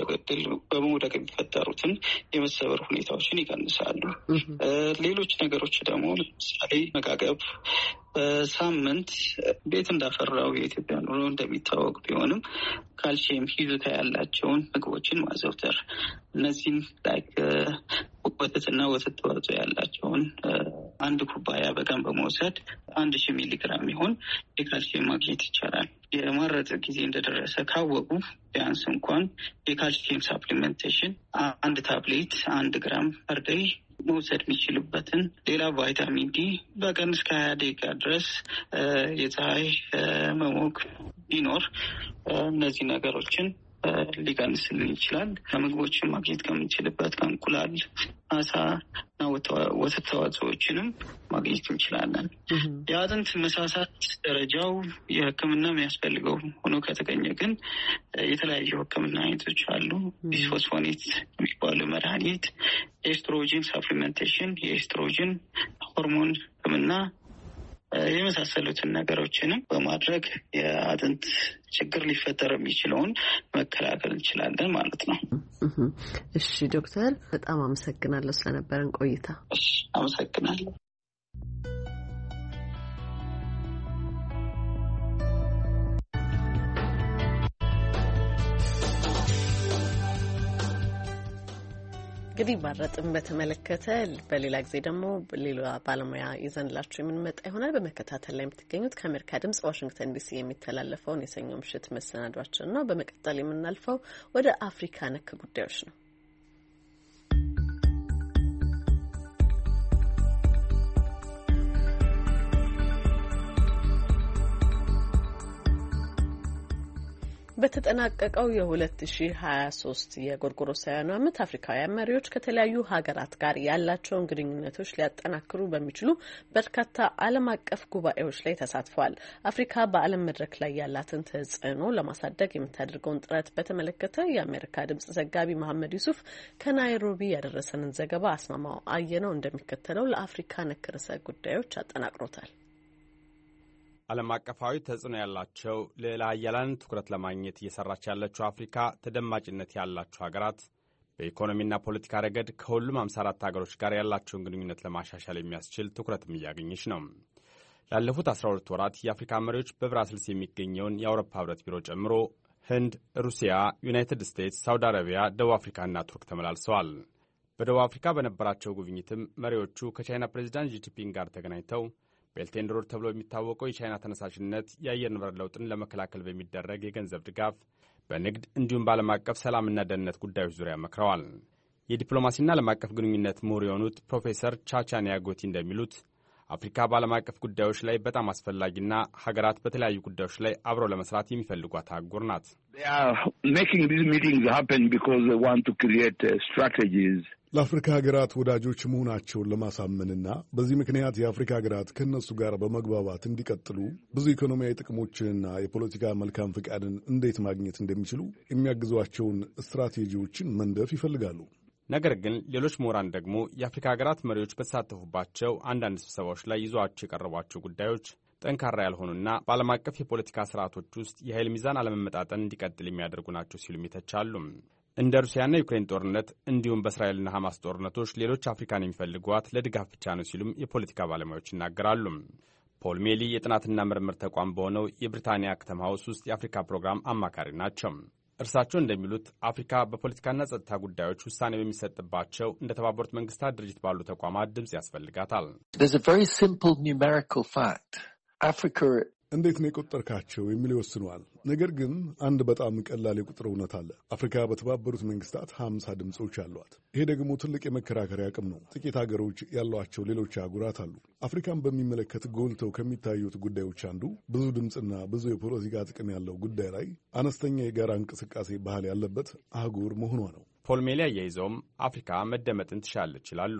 በመውደቅ የሚፈጠሩትን የመሰበር ሁኔታዎችን ይቀንሳሉ። ሌሎች ነገሮች ደግሞ ለምሳሌ መጋገብ በሳምንት ቤት እንዳፈራው የኢትዮጵያ ኑሮ እንደሚታወቅ ቢሆንም ካልሲየም ይዞታ ያላቸውን ምግቦችን ማዘውተር፣ እነዚህም ላይክ ወተትና ወተት ተዋጽኦ ያላቸውን 1 ኩባያ በቀን በመውሰድ 1000 ሚሊግራም ይሆን የካልሲየም ማግኘት ይቻላል። የማረጥ ጊዜ እንደደረሰ ካወቁ ቢያንስ እንኳን የካልሲየም ሳፕሊሜንቴሽን 1 ታብሌት 1 ግራም ፐር ዴይ መውሰድ የሚችሉበትን፣ ሌላ ቫይታሚን ዲ በቀን እስከ 20 ደቂቃ ድረስ የፀሐይ መሞቅ ቢኖር እነዚህ ነገሮችን ሊቀንስልን ይችላል። ከምግቦችን ማግኘት ከምንችልበት ከእንቁላል፣ አሳ እና ወተት ተዋጽኦዎችንም ማግኘት እንችላለን። የአጥንት መሳሳት ደረጃው የሕክምና የሚያስፈልገው ሆኖ ከተገኘ ግን የተለያዩ ሕክምና አይነቶች አሉ። ቢስፎስፎኔት የሚባሉ መድኃኒት፣ ኤስትሮጂን ሳፕሊሜንቴሽን፣ የኤስትሮጂን ሆርሞን ሕክምና የመሳሰሉትን ነገሮችንም በማድረግ የአጥንት ችግር ሊፈጠር የሚችለውን መከላከል እንችላለን ማለት ነው። እሺ ዶክተር፣ በጣም አመሰግናለሁ ስለነበረን ቆይታ። እሺ አመሰግናለሁ። እንግዲህ ማረጥን በተመለከተ በሌላ ጊዜ ደግሞ ሌላ ባለሙያ ይዘንላችሁ የምንመጣ ይሆናል። በመከታተል ላይ የምትገኙት ከአሜሪካ ድምጽ ዋሽንግተን ዲሲ የሚተላለፈውን የሰኞ ምሽት መሰናዷችን ነው። በመቀጠል የምናልፈው ወደ አፍሪካ ነክ ጉዳዮች ነው። በተጠናቀቀው የ2023 የጎርጎሮሳውያኑ ዓመት አፍሪካውያን መሪዎች ከተለያዩ ሀገራት ጋር ያላቸውን ግንኙነቶች ሊያጠናክሩ በሚችሉ በርካታ ዓለም አቀፍ ጉባኤዎች ላይ ተሳትፈዋል። አፍሪካ በዓለም መድረክ ላይ ያላትን ተጽዕኖ ለማሳደግ የምታደርገውን ጥረት በተመለከተ የአሜሪካ ድምጽ ዘጋቢ መሐመድ ዩሱፍ ከናይሮቢ ያደረሰንን ዘገባ አስማማው አየነው እንደሚከተለው ለአፍሪካ ነክ ርዕሰ ጉዳዮች አጠናቅሮታል። ዓለም አቀፋዊ ተጽዕኖ ያላቸው ሌላ ሀያላን ትኩረት ለማግኘት እየሰራች ያለችው አፍሪካ ተደማጭነት ያላቸው ሀገራት በኢኮኖሚና ፖለቲካ ረገድ ከሁሉም 54 ሀገሮች ጋር ያላቸውን ግንኙነት ለማሻሻል የሚያስችል ትኩረትም እያገኘች ነው። ላለፉት 12 ወራት የአፍሪካ መሪዎች በብራስልስ የሚገኘውን የአውሮፓ ህብረት ቢሮ ጨምሮ ህንድ፣ ሩሲያ፣ ዩናይትድ ስቴትስ፣ ሳውዲ አረቢያ፣ ደቡብ አፍሪካና ቱርክ ተመላልሰዋል። በደቡብ አፍሪካ በነበራቸው ጉብኝትም መሪዎቹ ከቻይና ፕሬዚዳንት ጂንፒንግ ጋር ተገናኝተው ቤልት ኤንድ ሮድ ተብሎ የሚታወቀው የቻይና ተነሳሽነት የአየር ንብረት ለውጥን ለመከላከል በሚደረግ የገንዘብ ድጋፍ፣ በንግድ እንዲሁም በዓለም አቀፍ ሰላምና ደህንነት ጉዳዮች ዙሪያ መክረዋል። የዲፕሎማሲና ዓለም አቀፍ ግንኙነት ምሁር የሆኑት ፕሮፌሰር ቻቻ ኒያጎቲ እንደሚሉት አፍሪካ በዓለም አቀፍ ጉዳዮች ላይ በጣም አስፈላጊና ሀገራት በተለያዩ ጉዳዮች ላይ አብረው ለመስራት የሚፈልጓት አህጉር ናት። ለአፍሪካ ሀገራት ወዳጆች መሆናቸውን ለማሳመንና በዚህ ምክንያት የአፍሪካ ሀገራት ከእነሱ ጋር በመግባባት እንዲቀጥሉ ብዙ ኢኮኖሚያዊ ጥቅሞችንና የፖለቲካ መልካም ፈቃድን እንዴት ማግኘት እንደሚችሉ የሚያግዟቸውን ስትራቴጂዎችን መንደፍ ይፈልጋሉ። ነገር ግን ሌሎች ምሁራን ደግሞ የአፍሪካ ሀገራት መሪዎች በተሳተፉባቸው አንዳንድ ስብሰባዎች ላይ ይዘዋቸው የቀረቧቸው ጉዳዮች ጠንካራ ያልሆኑና በዓለም አቀፍ የፖለቲካ ስርዓቶች ውስጥ የኃይል ሚዛን አለመመጣጠን እንዲቀጥል የሚያደርጉ ናቸው ሲሉም ይተቻሉ። እንደ ሩሲያና ዩክሬን ጦርነት እንዲሁም በእስራኤልና ሐማስ ጦርነቶች ሌሎች አፍሪካን የሚፈልጓት ለድጋፍ ብቻ ነው ሲሉም የፖለቲካ ባለሙያዎች ይናገራሉ። ፖል ሜሊ የጥናትና ምርምር ተቋም በሆነው የብሪታንያ ከተማ ሃውስ ውስጥ የአፍሪካ ፕሮግራም አማካሪ ናቸው። እርሳቸው እንደሚሉት አፍሪካ በፖለቲካና ጸጥታ ጉዳዮች ውሳኔ በሚሰጥባቸው እንደ ተባበሩት መንግስታት ድርጅት ባሉ ተቋማት ድምፅ ያስፈልጋታል። እንዴት ነው የቆጠርካቸው የሚል ይወስነዋል። ነገር ግን አንድ በጣም ቀላል የቁጥር እውነት አለ። አፍሪካ በተባበሩት መንግስታት 50 ድምፆች አሏት። ይሄ ደግሞ ትልቅ የመከራከሪያ አቅም ነው። ጥቂት ሀገሮች ያሏቸው ሌሎች አህጉራት አሉ። አፍሪካን በሚመለከት ጎልተው ከሚታዩት ጉዳዮች አንዱ ብዙ ድምፅና ብዙ የፖለቲካ ጥቅም ያለው ጉዳይ ላይ አነስተኛ የጋራ እንቅስቃሴ ባህል ያለበት አህጉር መሆኗ ነው። ፖል ሜሊ አያይዘውም አፍሪካ መደመጥን ትሻለች ይላሉ።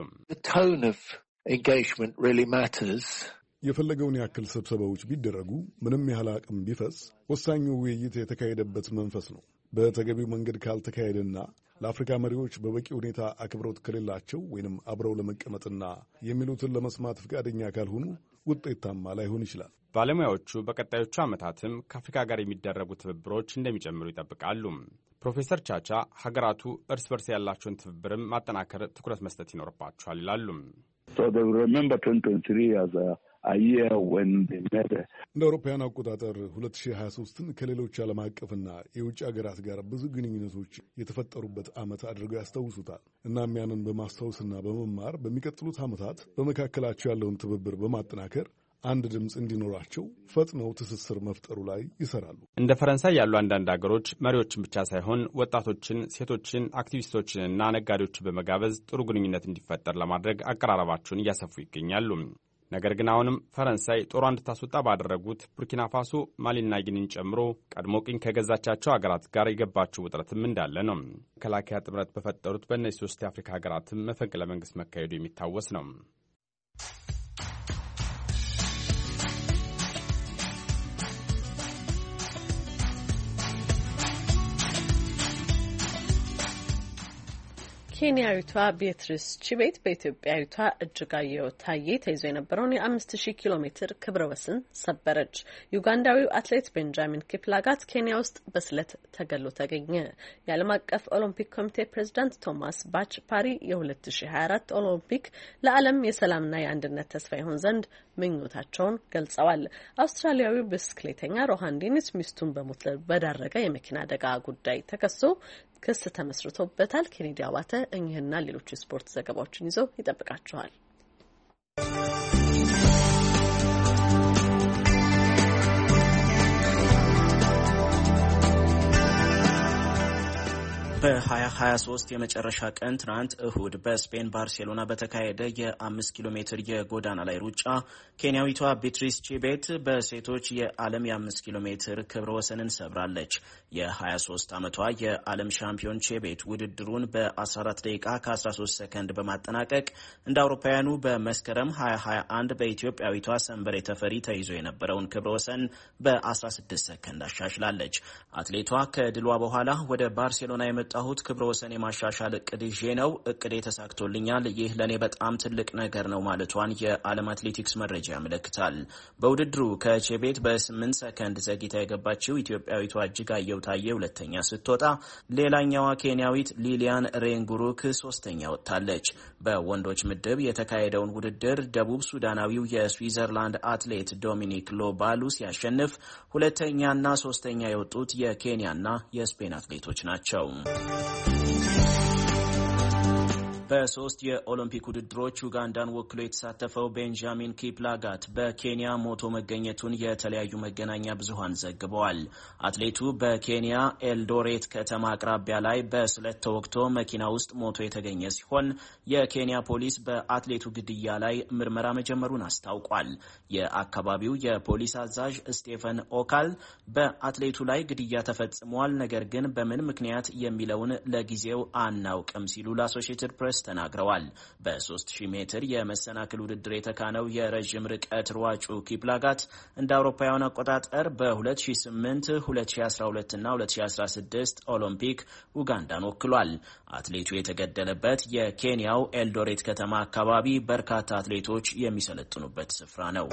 የፈለገውን ያክል ስብሰባዎች ቢደረጉ ምንም ያህል አቅም ቢፈስ ወሳኙ ውይይት የተካሄደበት መንፈስ ነው። በተገቢው መንገድ ካልተካሄደና ለአፍሪካ መሪዎች በበቂ ሁኔታ አክብሮት ከሌላቸው ወይንም አብረው ለመቀመጥና የሚሉትን ለመስማት ፈቃደኛ ካልሆኑ ውጤታማ ላይሆን ይችላል። ባለሙያዎቹ በቀጣዮቹ ዓመታትም ከአፍሪካ ጋር የሚደረጉ ትብብሮች እንደሚጨምሩ ይጠብቃሉ። ፕሮፌሰር ቻቻ ሀገራቱ እርስ በርስ ያላቸውን ትብብርም ማጠናከር ትኩረት መስጠት ይኖርባቸዋል ይላሉ። እንደ አውሮፓውያን አቆጣጠር 2023ን ከሌሎች ዓለም አቀፍና የውጭ ሀገራት ጋር ብዙ ግንኙነቶች የተፈጠሩበት ዓመት አድርገው ያስታውሱታል። እናም ያንን በማስታወስና በመማር በሚቀጥሉት ዓመታት በመካከላቸው ያለውን ትብብር በማጠናከር አንድ ድምፅ እንዲኖራቸው ፈጥነው ትስስር መፍጠሩ ላይ ይሰራሉ። እንደ ፈረንሳይ ያሉ አንዳንድ ሀገሮች መሪዎችን ብቻ ሳይሆን ወጣቶችን፣ ሴቶችን፣ አክቲቪስቶችንና ነጋዴዎችን በመጋበዝ ጥሩ ግንኙነት እንዲፈጠር ለማድረግ አቀራረባቸውን እያሰፉ ይገኛሉ። ነገር ግን አሁንም ፈረንሳይ ጦሯ እንድታስወጣ ባደረጉት ቡርኪና ፋሶ፣ ማሊና ጊኒን ጨምሮ ቀድሞ ቅኝ ከገዛቻቸው ሀገራት ጋር የገባችው ውጥረትም እንዳለ ነው። መከላከያ ጥምረት በፈጠሩት በእነዚህ 3 የአፍሪካ ሀገራትም መፈንቅለ መንግስት መካሄዱ የሚታወስ ነው። ኬንያዊቷ ቤትሪስ ቺቤት በኢትዮጵያዊቷ እጅጋየሁ ታዬ ተይዞ የነበረውን የ5000 ኪሎ ሜትር ክብረ ወሰን ሰበረች። ዩጋንዳዊው አትሌት ቤንጃሚን ኪፕላጋት ኬንያ ውስጥ በስለት ተገሎ ተገኘ። የዓለም አቀፍ ኦሎምፒክ ኮሚቴ ፕሬዚዳንት ቶማስ ባች ፓሪ የ2024 ኦሎምፒክ ለዓለም የሰላምና የአንድነት ተስፋ ይሆን ዘንድ ምኞታቸውን ገልጸዋል። አውስትራሊያዊው ብስክሌተኛ ሮሃን ዴኒስ ሚስቱን በሞት በዳረገ የመኪና አደጋ ጉዳይ ተከሶ ክስ ተመስርቶበታል። ኬኔዲ አባተ እኚህና ሌሎች የስፖርት ዘገባዎችን ይዘው ይጠብቃችኋል። በ2023 የመጨረሻ ቀን ትናንት እሁድ በስፔን ባርሴሎና በተካሄደ የ5 ኪሎ ሜትር የጎዳና ላይ ሩጫ ኬንያዊቷ ቢትሪስ ቺቤት በሴቶች የዓለም የ5 ኪሎ ሜትር ክብረ ወሰንን ሰብራለች። የ23 ዓመቷ የዓለም ሻምፒዮን ቺቤት ውድድሩን በ14 ደቂቃ ከ13 ሰከንድ በማጠናቀቅ እንደ አውሮፓውያኑ በመስከረም 2021 በኢትዮጵያዊቷ ሰንበሬ ተፈሪ ተይዞ የነበረውን ክብረ ወሰን በ16 ሰከንድ አሻሽላለች። አትሌቷ ከድሏ በኋላ ወደ ባርሴሎና የመጣሁት ክብረ ወሰን የማሻሻል እቅድ ይዤ ነው። እቅዴ ተሳክቶልኛል። ይህ ለኔ በጣም ትልቅ ነገር ነው ማለቷን የዓለም አትሌቲክስ መረጃ ያመለክታል። በውድድሩ ከቼቤት በ8 ሰከንድ ዘግይታ የገባችው ኢትዮጵያዊቷ እጅጋየሁ ታዬ ሁለተኛ ስትወጣ፣ ሌላኛዋ ኬንያዊት ሊሊያን ሬንጉሩክ ሶስተኛ ወጥታለች። በወንዶች ምድብ የተካሄደውን ውድድር ደቡብ ሱዳናዊው የስዊዘርላንድ አትሌት ዶሚኒክ ሎባሉ ሲያሸንፍ፣ ሁለተኛና ሶስተኛ የወጡት የኬንያና የስፔን አትሌቶች ናቸው። በሶስት የኦሎምፒክ ውድድሮች ዩጋንዳን ወክሎ የተሳተፈው ቤንጃሚን ኪፕላጋት በኬንያ ሞቶ መገኘቱን የተለያዩ መገናኛ ብዙሃን ዘግበዋል። አትሌቱ በኬንያ ኤልዶሬት ከተማ አቅራቢያ ላይ በስለት ተወግቶ መኪና ውስጥ ሞቶ የተገኘ ሲሆን የኬንያ ፖሊስ በአትሌቱ ግድያ ላይ ምርመራ መጀመሩን አስታውቋል። የአካባቢው የፖሊስ አዛዥ ስቴፈን ኦካል በአትሌቱ ላይ ግድያ ተፈጽሟል፣ ነገር ግን በምን ምክንያት የሚለውን ለጊዜው አናውቅም ሲሉ ለአሶሺየትድ ፕሬስ ተናግረዋል። በ3000 ሜትር የመሰናክል ውድድር የተካነው የረዥም ርቀት ሯጩ ኪፕላጋት እንደ አውሮፓውያን አቆጣጠር በ2008፣ 2012 እና 2016 ኦሎምፒክ ኡጋንዳን ወክሏል። አትሌቱ የተገደለበት የኬንያው ኤልዶሬት ከተማ አካባቢ በርካታ አትሌቶች የሚሰለጥኑበት ስፍራ ነው።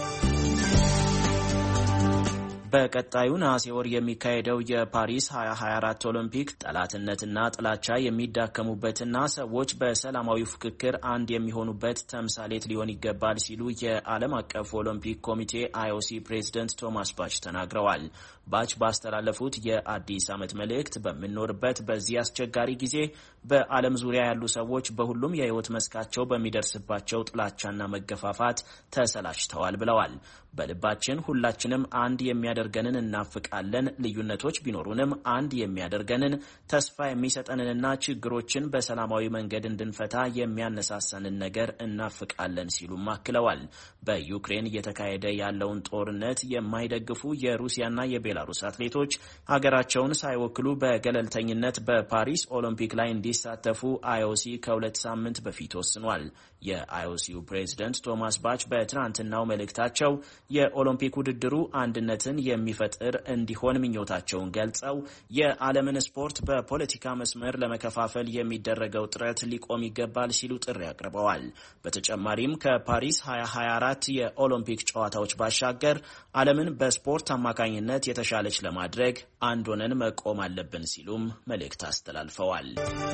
በቀጣዩ ነሐሴ ወር የሚካሄደው የፓሪስ 2024 ኦሎምፒክ ጠላትነትና ጥላቻ የሚዳከሙበትና ሰዎች በሰላማዊ ፍክክር አንድ የሚሆኑበት ተምሳሌት ሊሆን ይገባል ሲሉ የዓለም አቀፍ ኦሎምፒክ ኮሚቴ IOC ፕሬዝዳንት ቶማስ ባች ተናግረዋል። ባች ባስተላለፉት የአዲስ ዓመት መልእክት በምንኖርበት በዚህ አስቸጋሪ ጊዜ በዓለም ዙሪያ ያሉ ሰዎች በሁሉም የህይወት መስካቸው በሚደርስባቸው ጥላቻና መገፋፋት ተሰላችተዋል ብለዋል። በልባችን ሁላችንም አንድ የሚያደርገንን እናፍቃለን። ልዩነቶች ቢኖሩንም አንድ የሚያደርገንን ተስፋ የሚሰጠንንና ችግሮችን በሰላማዊ መንገድ እንድንፈታ የሚያነሳሳንን ነገር እናፍቃለን ሲሉም አክለዋል። በዩክሬን እየተካሄደ ያለውን ጦርነት የማይደግፉ የሩሲያና የቤላሩስ አትሌቶች ሀገራቸውን ሳይወክሉ በገለልተኝነት በፓሪስ ኦሎምፒክ ላይ እንዲሳተፉ IOC ከ2 ሳምንት በፊት ወስኗል። የIOCው ፕሬዝዳንት ቶማስ ባች በትናንትናው መልእክታቸው የኦሎምፒክ ውድድሩ አንድነትን የሚፈጥር እንዲሆን ምኞታቸውን ገልጸው የዓለምን ስፖርት በፖለቲካ መስመር ለመከፋፈል የሚደረገው ጥረት ሊቆም ይገባል ሲሉ ጥሪ አቅርበዋል። በተጨማሪም ከፓሪስ 2024 የኦሎምፒክ ጨዋታዎች ባሻገር ዓለምን በስፖርት አማካኝነት የተሻለች ለማድረግ አንድ ሆነን መቆም አለብን ሲሉም መልእክት አስተላልፈዋል።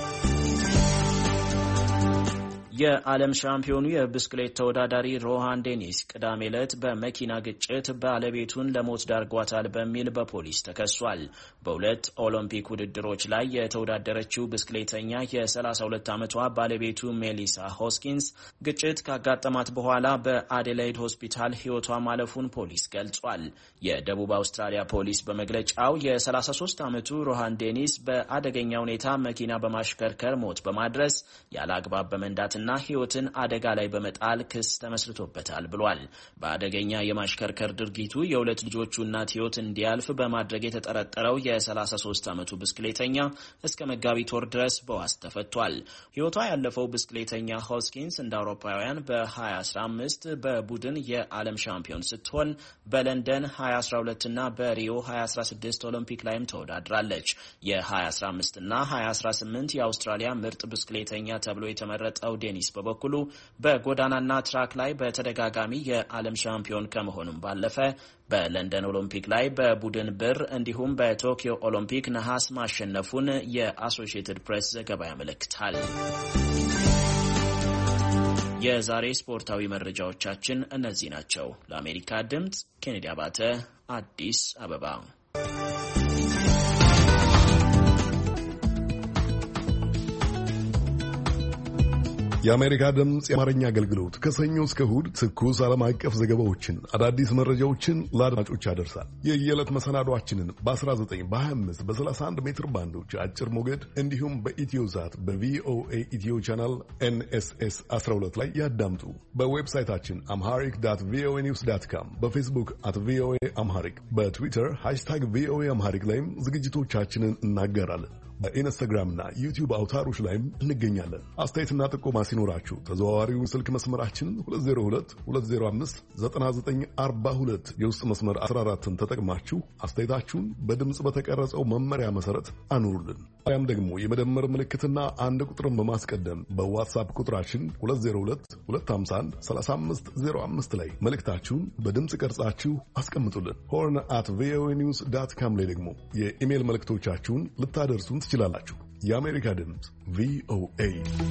የዓለም ሻምፒዮኑ የብስክሌት ተወዳዳሪ ሮሃን ዴኒስ ቅዳሜ ዕለት በመኪና ግጭት ባለቤቱን ለሞት ዳርጓታል በሚል በፖሊስ ተከሷል። በሁለት ኦሎምፒክ ውድድሮች ላይ የተወዳደረችው ብስክሌተኛ የ32 ዓመቷ ባለቤቱ ሜሊሳ ሆስኪንስ ግጭት ካጋጠማት በኋላ በአዴላይድ ሆስፒታል ሕይወቷ ማለፉን ፖሊስ ገልጿል። የደቡብ አውስትራሊያ ፖሊስ በመግለጫው የ33 ዓመቱ ሮሃን ዴኒስ በአደገኛ ሁኔታ መኪና በማሽከርከር ሞት በማድረስ ያለ አግባብ በመንዳትና ሕይወትን አደጋ ላይ በመጣል ክስ ተመስርቶበታል ብሏል። በአደገኛ የማሽከርከር ድርጊቱ የሁለት ልጆቹ እናት ሕይወት እንዲያልፍ በማድረግ የተጠረጠረው የ33 ዓመቱ ብስክሌተኛ እስከ መጋቢት ወር ድረስ በዋስ ተፈቷል። ሕይወቷ ያለፈው ብስክሌተኛ ሆስኪንስ እንደ አውሮፓውያን በ2015 በቡድን የዓለም ሻምፒዮን ስትሆን በለንደን 2012 እና በሪዮ 2016 ኦሎምፒክ ላይም ተወዳድራለች። የ2015 እና 2018 የአውስትራሊያ ምርጥ ብስክሌተኛ ተብሎ የተመረጠው ዴኒስ በበኩሉ በጎዳናና ትራክ ላይ በተደጋጋሚ የዓለም ሻምፒዮን ከመሆኑም ባለፈ በለንደን ኦሎምፒክ ላይ በቡድን ብር እንዲሁም በቶኪዮ ኦሎምፒክ ነሐስ ማሸነፉን የአሶሺየትድ ፕሬስ ዘገባ ያመለክታል። የዛሬ ስፖርታዊ መረጃዎቻችን እነዚህ ናቸው። ለአሜሪካ ድምጽ ኬኔዲ አባተ፣ አዲስ አበባ። የአሜሪካ ድምፅ የአማርኛ አገልግሎት ከሰኞ እስከ እሁድ ትኩስ ዓለም አቀፍ ዘገባዎችን፣ አዳዲስ መረጃዎችን ለአድማጮች ያደርሳል። የየዕለት መሰናዷችንን በ19 በ25 በ31 ሜትር ባንዶች አጭር ሞገድ እንዲሁም በኢትዮሳት በቪኦኤ ኢትዮ ቻናል NSS 12 ላይ ያዳምጡ። በዌብሳይታችን amharic.voanews.com፣ በፌስቡክ @VOA አምሃሪክ፣ በትዊተር #VOA አምሃሪክ ላይም ዝግጅቶቻችንን እናገራለን። በኢንስታግራምና ዩቲዩብ አውታሮች ላይም እንገኛለን። አስተያየትና ጥቆማ ሲኖራችሁ ተዘዋዋሪውን ስልክ መስመራችን 2022059942 የውስጥ መስመር 14ን ተጠቅማችሁ አስተያየታችሁን በድምጽ በተቀረጸው መመሪያ መሰረት አኑሩልን። ያም ደግሞ የመደመር ምልክትና አንድ ቁጥርን በማስቀደም በዋትስአፕ ቁጥራችን 2022513505 ላይ መልእክታችሁን በድምጽ ቀርጻችሁ አስቀምጡልን። horn@voanews.com ላይ ደግሞ የኢሜል መልእክቶቻችሁን ልታደርሱን ትችላላችሁ። የአሜሪካ ድምፅ VOA።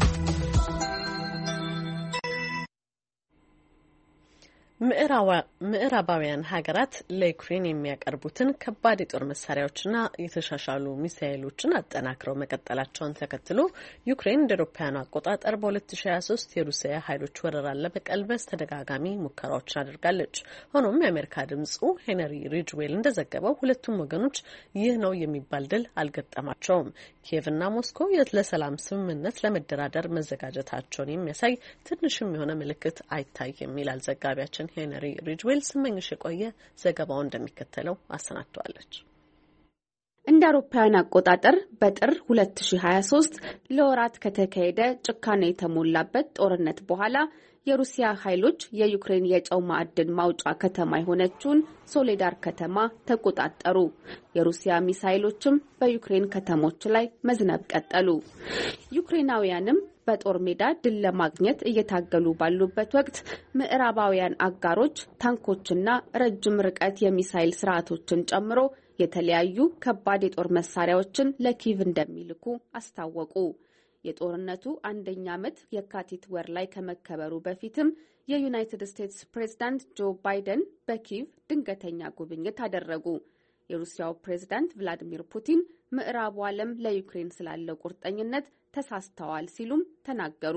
ምዕራባውያን ሀገራት ለዩክሬን የሚያቀርቡትን ከባድ የጦር መሳሪያዎችና የተሻሻሉ ሚሳኤሎችን አጠናክረው መቀጠላቸውን ተከትሎ ዩክሬን እንደ አውሮፓውያኑ አቆጣጠር በ2023 የሩሲያ ኃይሎች ወረራን ለመቀልበስ ተደጋጋሚ ሙከራዎችን አድርጋለች። ሆኖም የአሜሪካ ድምፁ ሄነሪ ሪጅዌል እንደዘገበው ሁለቱም ወገኖች ይህ ነው የሚባል ድል አልገጠማቸውም። ኪየቭና ሞስኮ ለሰላም ስምምነት ለመደራደር መዘጋጀታቸውን የሚያሳይ ትንሽም የሆነ ምልክት አይታይም ይላል ዘጋቢያችን ሄነሪ ሪጅዌል። ስመኝሽ የቆየ ዘገባው እንደሚከተለው አሰናድተዋለች። እንደ አውሮፓውያን አቆጣጠር በጥር 2023 ለወራት ከተካሄደ ጭካኔ የተሞላበት ጦርነት በኋላ የሩሲያ ኃይሎች የዩክሬን የጨው ማዕድን ማውጫ ከተማ የሆነችውን ሶሌዳር ከተማ ተቆጣጠሩ። የሩሲያ ሚሳኤሎችም በዩክሬን ከተሞች ላይ መዝነብ ቀጠሉ። ዩክሬናውያንም በጦር ሜዳ ድል ለማግኘት እየታገሉ ባሉበት ወቅት ምዕራባውያን አጋሮች ታንኮችና ረጅም ርቀት የሚሳኤል ስርዓቶችን ጨምሮ የተለያዩ ከባድ የጦር መሳሪያዎችን ለኪቭ እንደሚልኩ አስታወቁ። የጦርነቱ አንደኛ ዓመት የካቲት ወር ላይ ከመከበሩ በፊትም የዩናይትድ ስቴትስ ፕሬዝዳንት ጆ ባይደን በኪቭ ድንገተኛ ጉብኝት አደረጉ። የሩሲያው ፕሬዝዳንት ቭላዲሚር ፑቲን ምዕራቡ ዓለም ለዩክሬን ስላለው ቁርጠኝነት ተሳስተዋል ሲሉም ተናገሩ።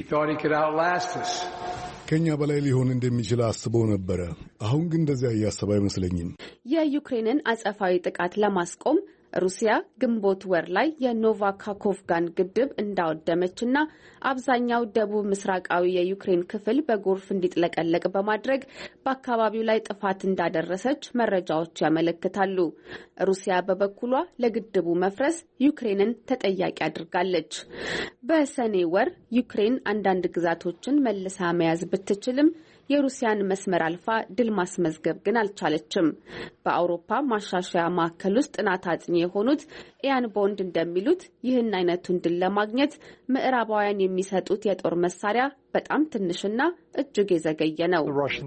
ከኛ በላይ ሊሆን እንደሚችል አስበው ነበረ። አሁን ግን እንደዚያ እያሰበ አይመስለኝም። የዩክሬንን አጸፋዊ ጥቃት ለማስቆም ሩሲያ ግንቦት ወር ላይ የኖቫካኮቭጋን ግድብ እንዳወደመችና አብዛኛው ደቡብ ምስራቃዊ የዩክሬን ክፍል በጎርፍ እንዲጥለቀለቅ በማድረግ በአካባቢው ላይ ጥፋት እንዳደረሰች መረጃዎች ያመለክታሉ። ሩሲያ በበኩሏ ለግድቡ መፍረስ ዩክሬንን ተጠያቂ አድርጋለች። በሰኔ ወር ዩክሬን አንዳንድ ግዛቶችን መልሳ መያዝ ብትችልም የሩሲያን መስመር አልፋ ድል ማስመዝገብ ግን አልቻለችም። በአውሮፓ ማሻሻያ ማዕከል ውስጥ ጥናት አጥኚ የሆኑት ኢያን ቦንድ እንደሚሉት ይህን አይነቱን ድል ለማግኘት ምዕራባውያን የሚሰጡት የጦር መሳሪያ በጣም ትንሽና እጅግ የዘገየ ነው።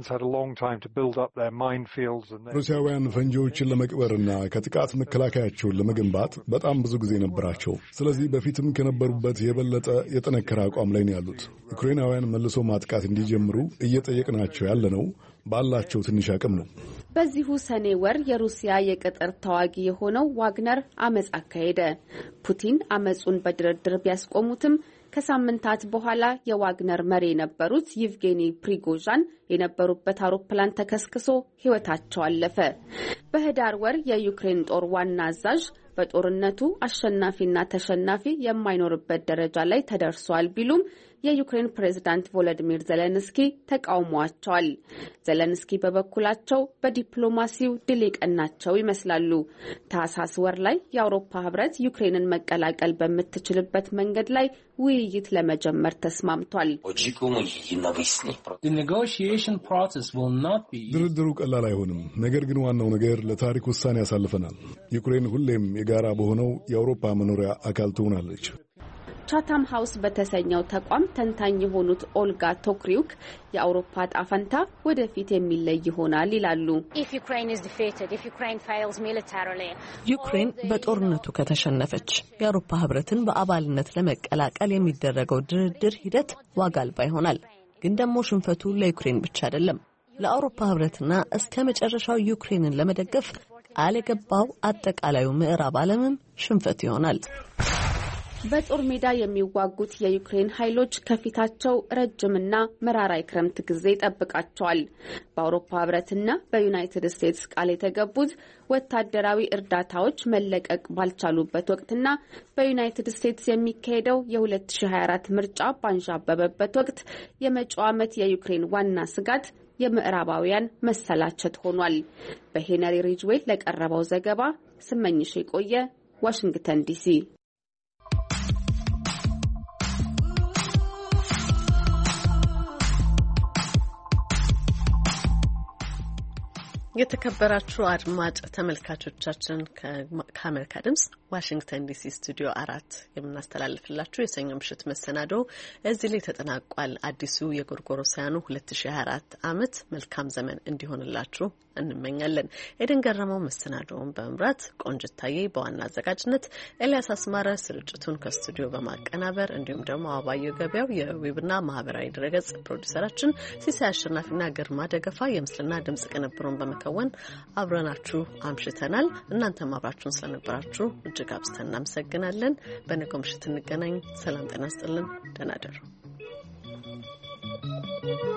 ሩሲያውያን ፈንጂዎችን ለመቅበርና ከጥቃት መከላከያቸውን ለመገንባት በጣም ብዙ ጊዜ ነበራቸው። ስለዚህ በፊትም ከነበሩበት የበለጠ የጠነከረ አቋም ላይ ነው ያሉት። ዩክሬናውያን መልሶ ማጥቃት እንዲጀምሩ እየጠየቅናቸው ያለነው ባላቸው ትንሽ አቅም ነው። በዚሁ ሰኔ ወር የሩሲያ የቅጥር ተዋጊ የሆነው ዋግነር አመጽ አካሄደ። ፑቲን አመጹን በድርድር ቢያስቆሙትም ከሳምንታት በኋላ የዋግነር መሪ የነበሩት ይቭጌኒ ፕሪጎዣን የነበሩበት አውሮፕላን ተከስክሶ ሕይወታቸው አለፈ። በህዳር ወር የዩክሬን ጦር ዋና አዛዥ በጦርነቱ አሸናፊና ተሸናፊ የማይኖርበት ደረጃ ላይ ተደርሷል ቢሉም የዩክሬን ፕሬዝዳንት ቮሎዲሚር ዜሌንስኪ ተቃውሟቸዋል። ዜሌንስኪ በበኩላቸው በዲፕሎማሲው ድል የቀናቸው ይመስላሉ። ታህሳስ ወር ላይ የአውሮፓ ህብረት ዩክሬንን መቀላቀል በምትችልበት መንገድ ላይ ውይይት ለመጀመር ተስማምቷል። ድርድሩ ቀላል አይሆንም። ነገር ግን ዋናው ነገር ለታሪክ ውሳኔ ያሳልፈናል። ዩክሬን ሁሌም የጋራ በሆነው የአውሮፓ መኖሪያ አካል ትሆናለች። ቻታም ሃውስ በተሰኘው ተቋም ተንታኝ የሆኑት ኦልጋ ቶክሪውክ የአውሮፓ ጣፈንታ ወደፊት የሚለይ ይሆናል ይላሉ። ዩክሬን በጦርነቱ ከተሸነፈች የአውሮፓ ህብረትን በአባልነት ለመቀላቀል የሚደረገው ድርድር ሂደት ዋጋ አልባ ይሆናል። ግን ደግሞ ሽንፈቱ ለዩክሬን ብቻ አይደለም፣ ለአውሮፓ ህብረትና እስከ መጨረሻው ዩክሬንን ለመደገፍ ቃል የገባው አጠቃላዩ ምዕራብ ዓለምም ሽንፈት ይሆናል። በጦር ሜዳ የሚዋጉት የዩክሬን ኃይሎች ከፊታቸው ረጅምና መራራ የክረምት ጊዜ ይጠብቃቸዋል። በአውሮፓ ህብረትና በዩናይትድ ስቴትስ ቃል የተገቡት ወታደራዊ እርዳታዎች መለቀቅ ባልቻሉበት ወቅትና በዩናይትድ ስቴትስ የሚካሄደው የ2024 ምርጫ ባንዣበበበት ወቅት የመጪው ዓመት የዩክሬን ዋና ስጋት የምዕራባውያን መሰላቸት ሆኗል። በሄነሪ ሪጅዌል ለቀረበው ዘገባ ስመኝሽ የቆየ ዋሽንግተን ዲሲ። የተከበራችሁ አድማጭ ተመልካቾቻችን ከአሜሪካ ድምጽ ዋሽንግተን ዲሲ ስቱዲዮ 4 የምናስተላልፍላችሁ የሰኞ ምሽት መሰናዶ እዚህ ላይ ተጠናቋል። አዲሱ የጎርጎሮሳውያኑ 2024 ዓመት መልካም ዘመን እንዲሆንላችሁ እንመኛለን። ኤደን ገረመው መሰናዶውን በመምራት ቆንጅታዬ በዋና አዘጋጅነት፣ ኤልያስ አስማረ ስርጭቱን ከስቱዲዮ በማቀናበር እንዲሁም ደግሞ አባየው ገበያው የዌብና ማህበራዊ ድረገጽ ፕሮዲዩሰራችን፣ ሲሳይ አሸናፊና ግርማ ደገፋ የምስልና ድምጽ ቅንብሩን በመከወን አብረናችሁ አምሽተናል። እናንተም አብራችሁን ስለነበራችሁ እጅግ አብዝተን እናመሰግናለን። በነገው ምሽት እንገናኝ። ሰላም ጤና ይስጥልን። ደህና እደሩ።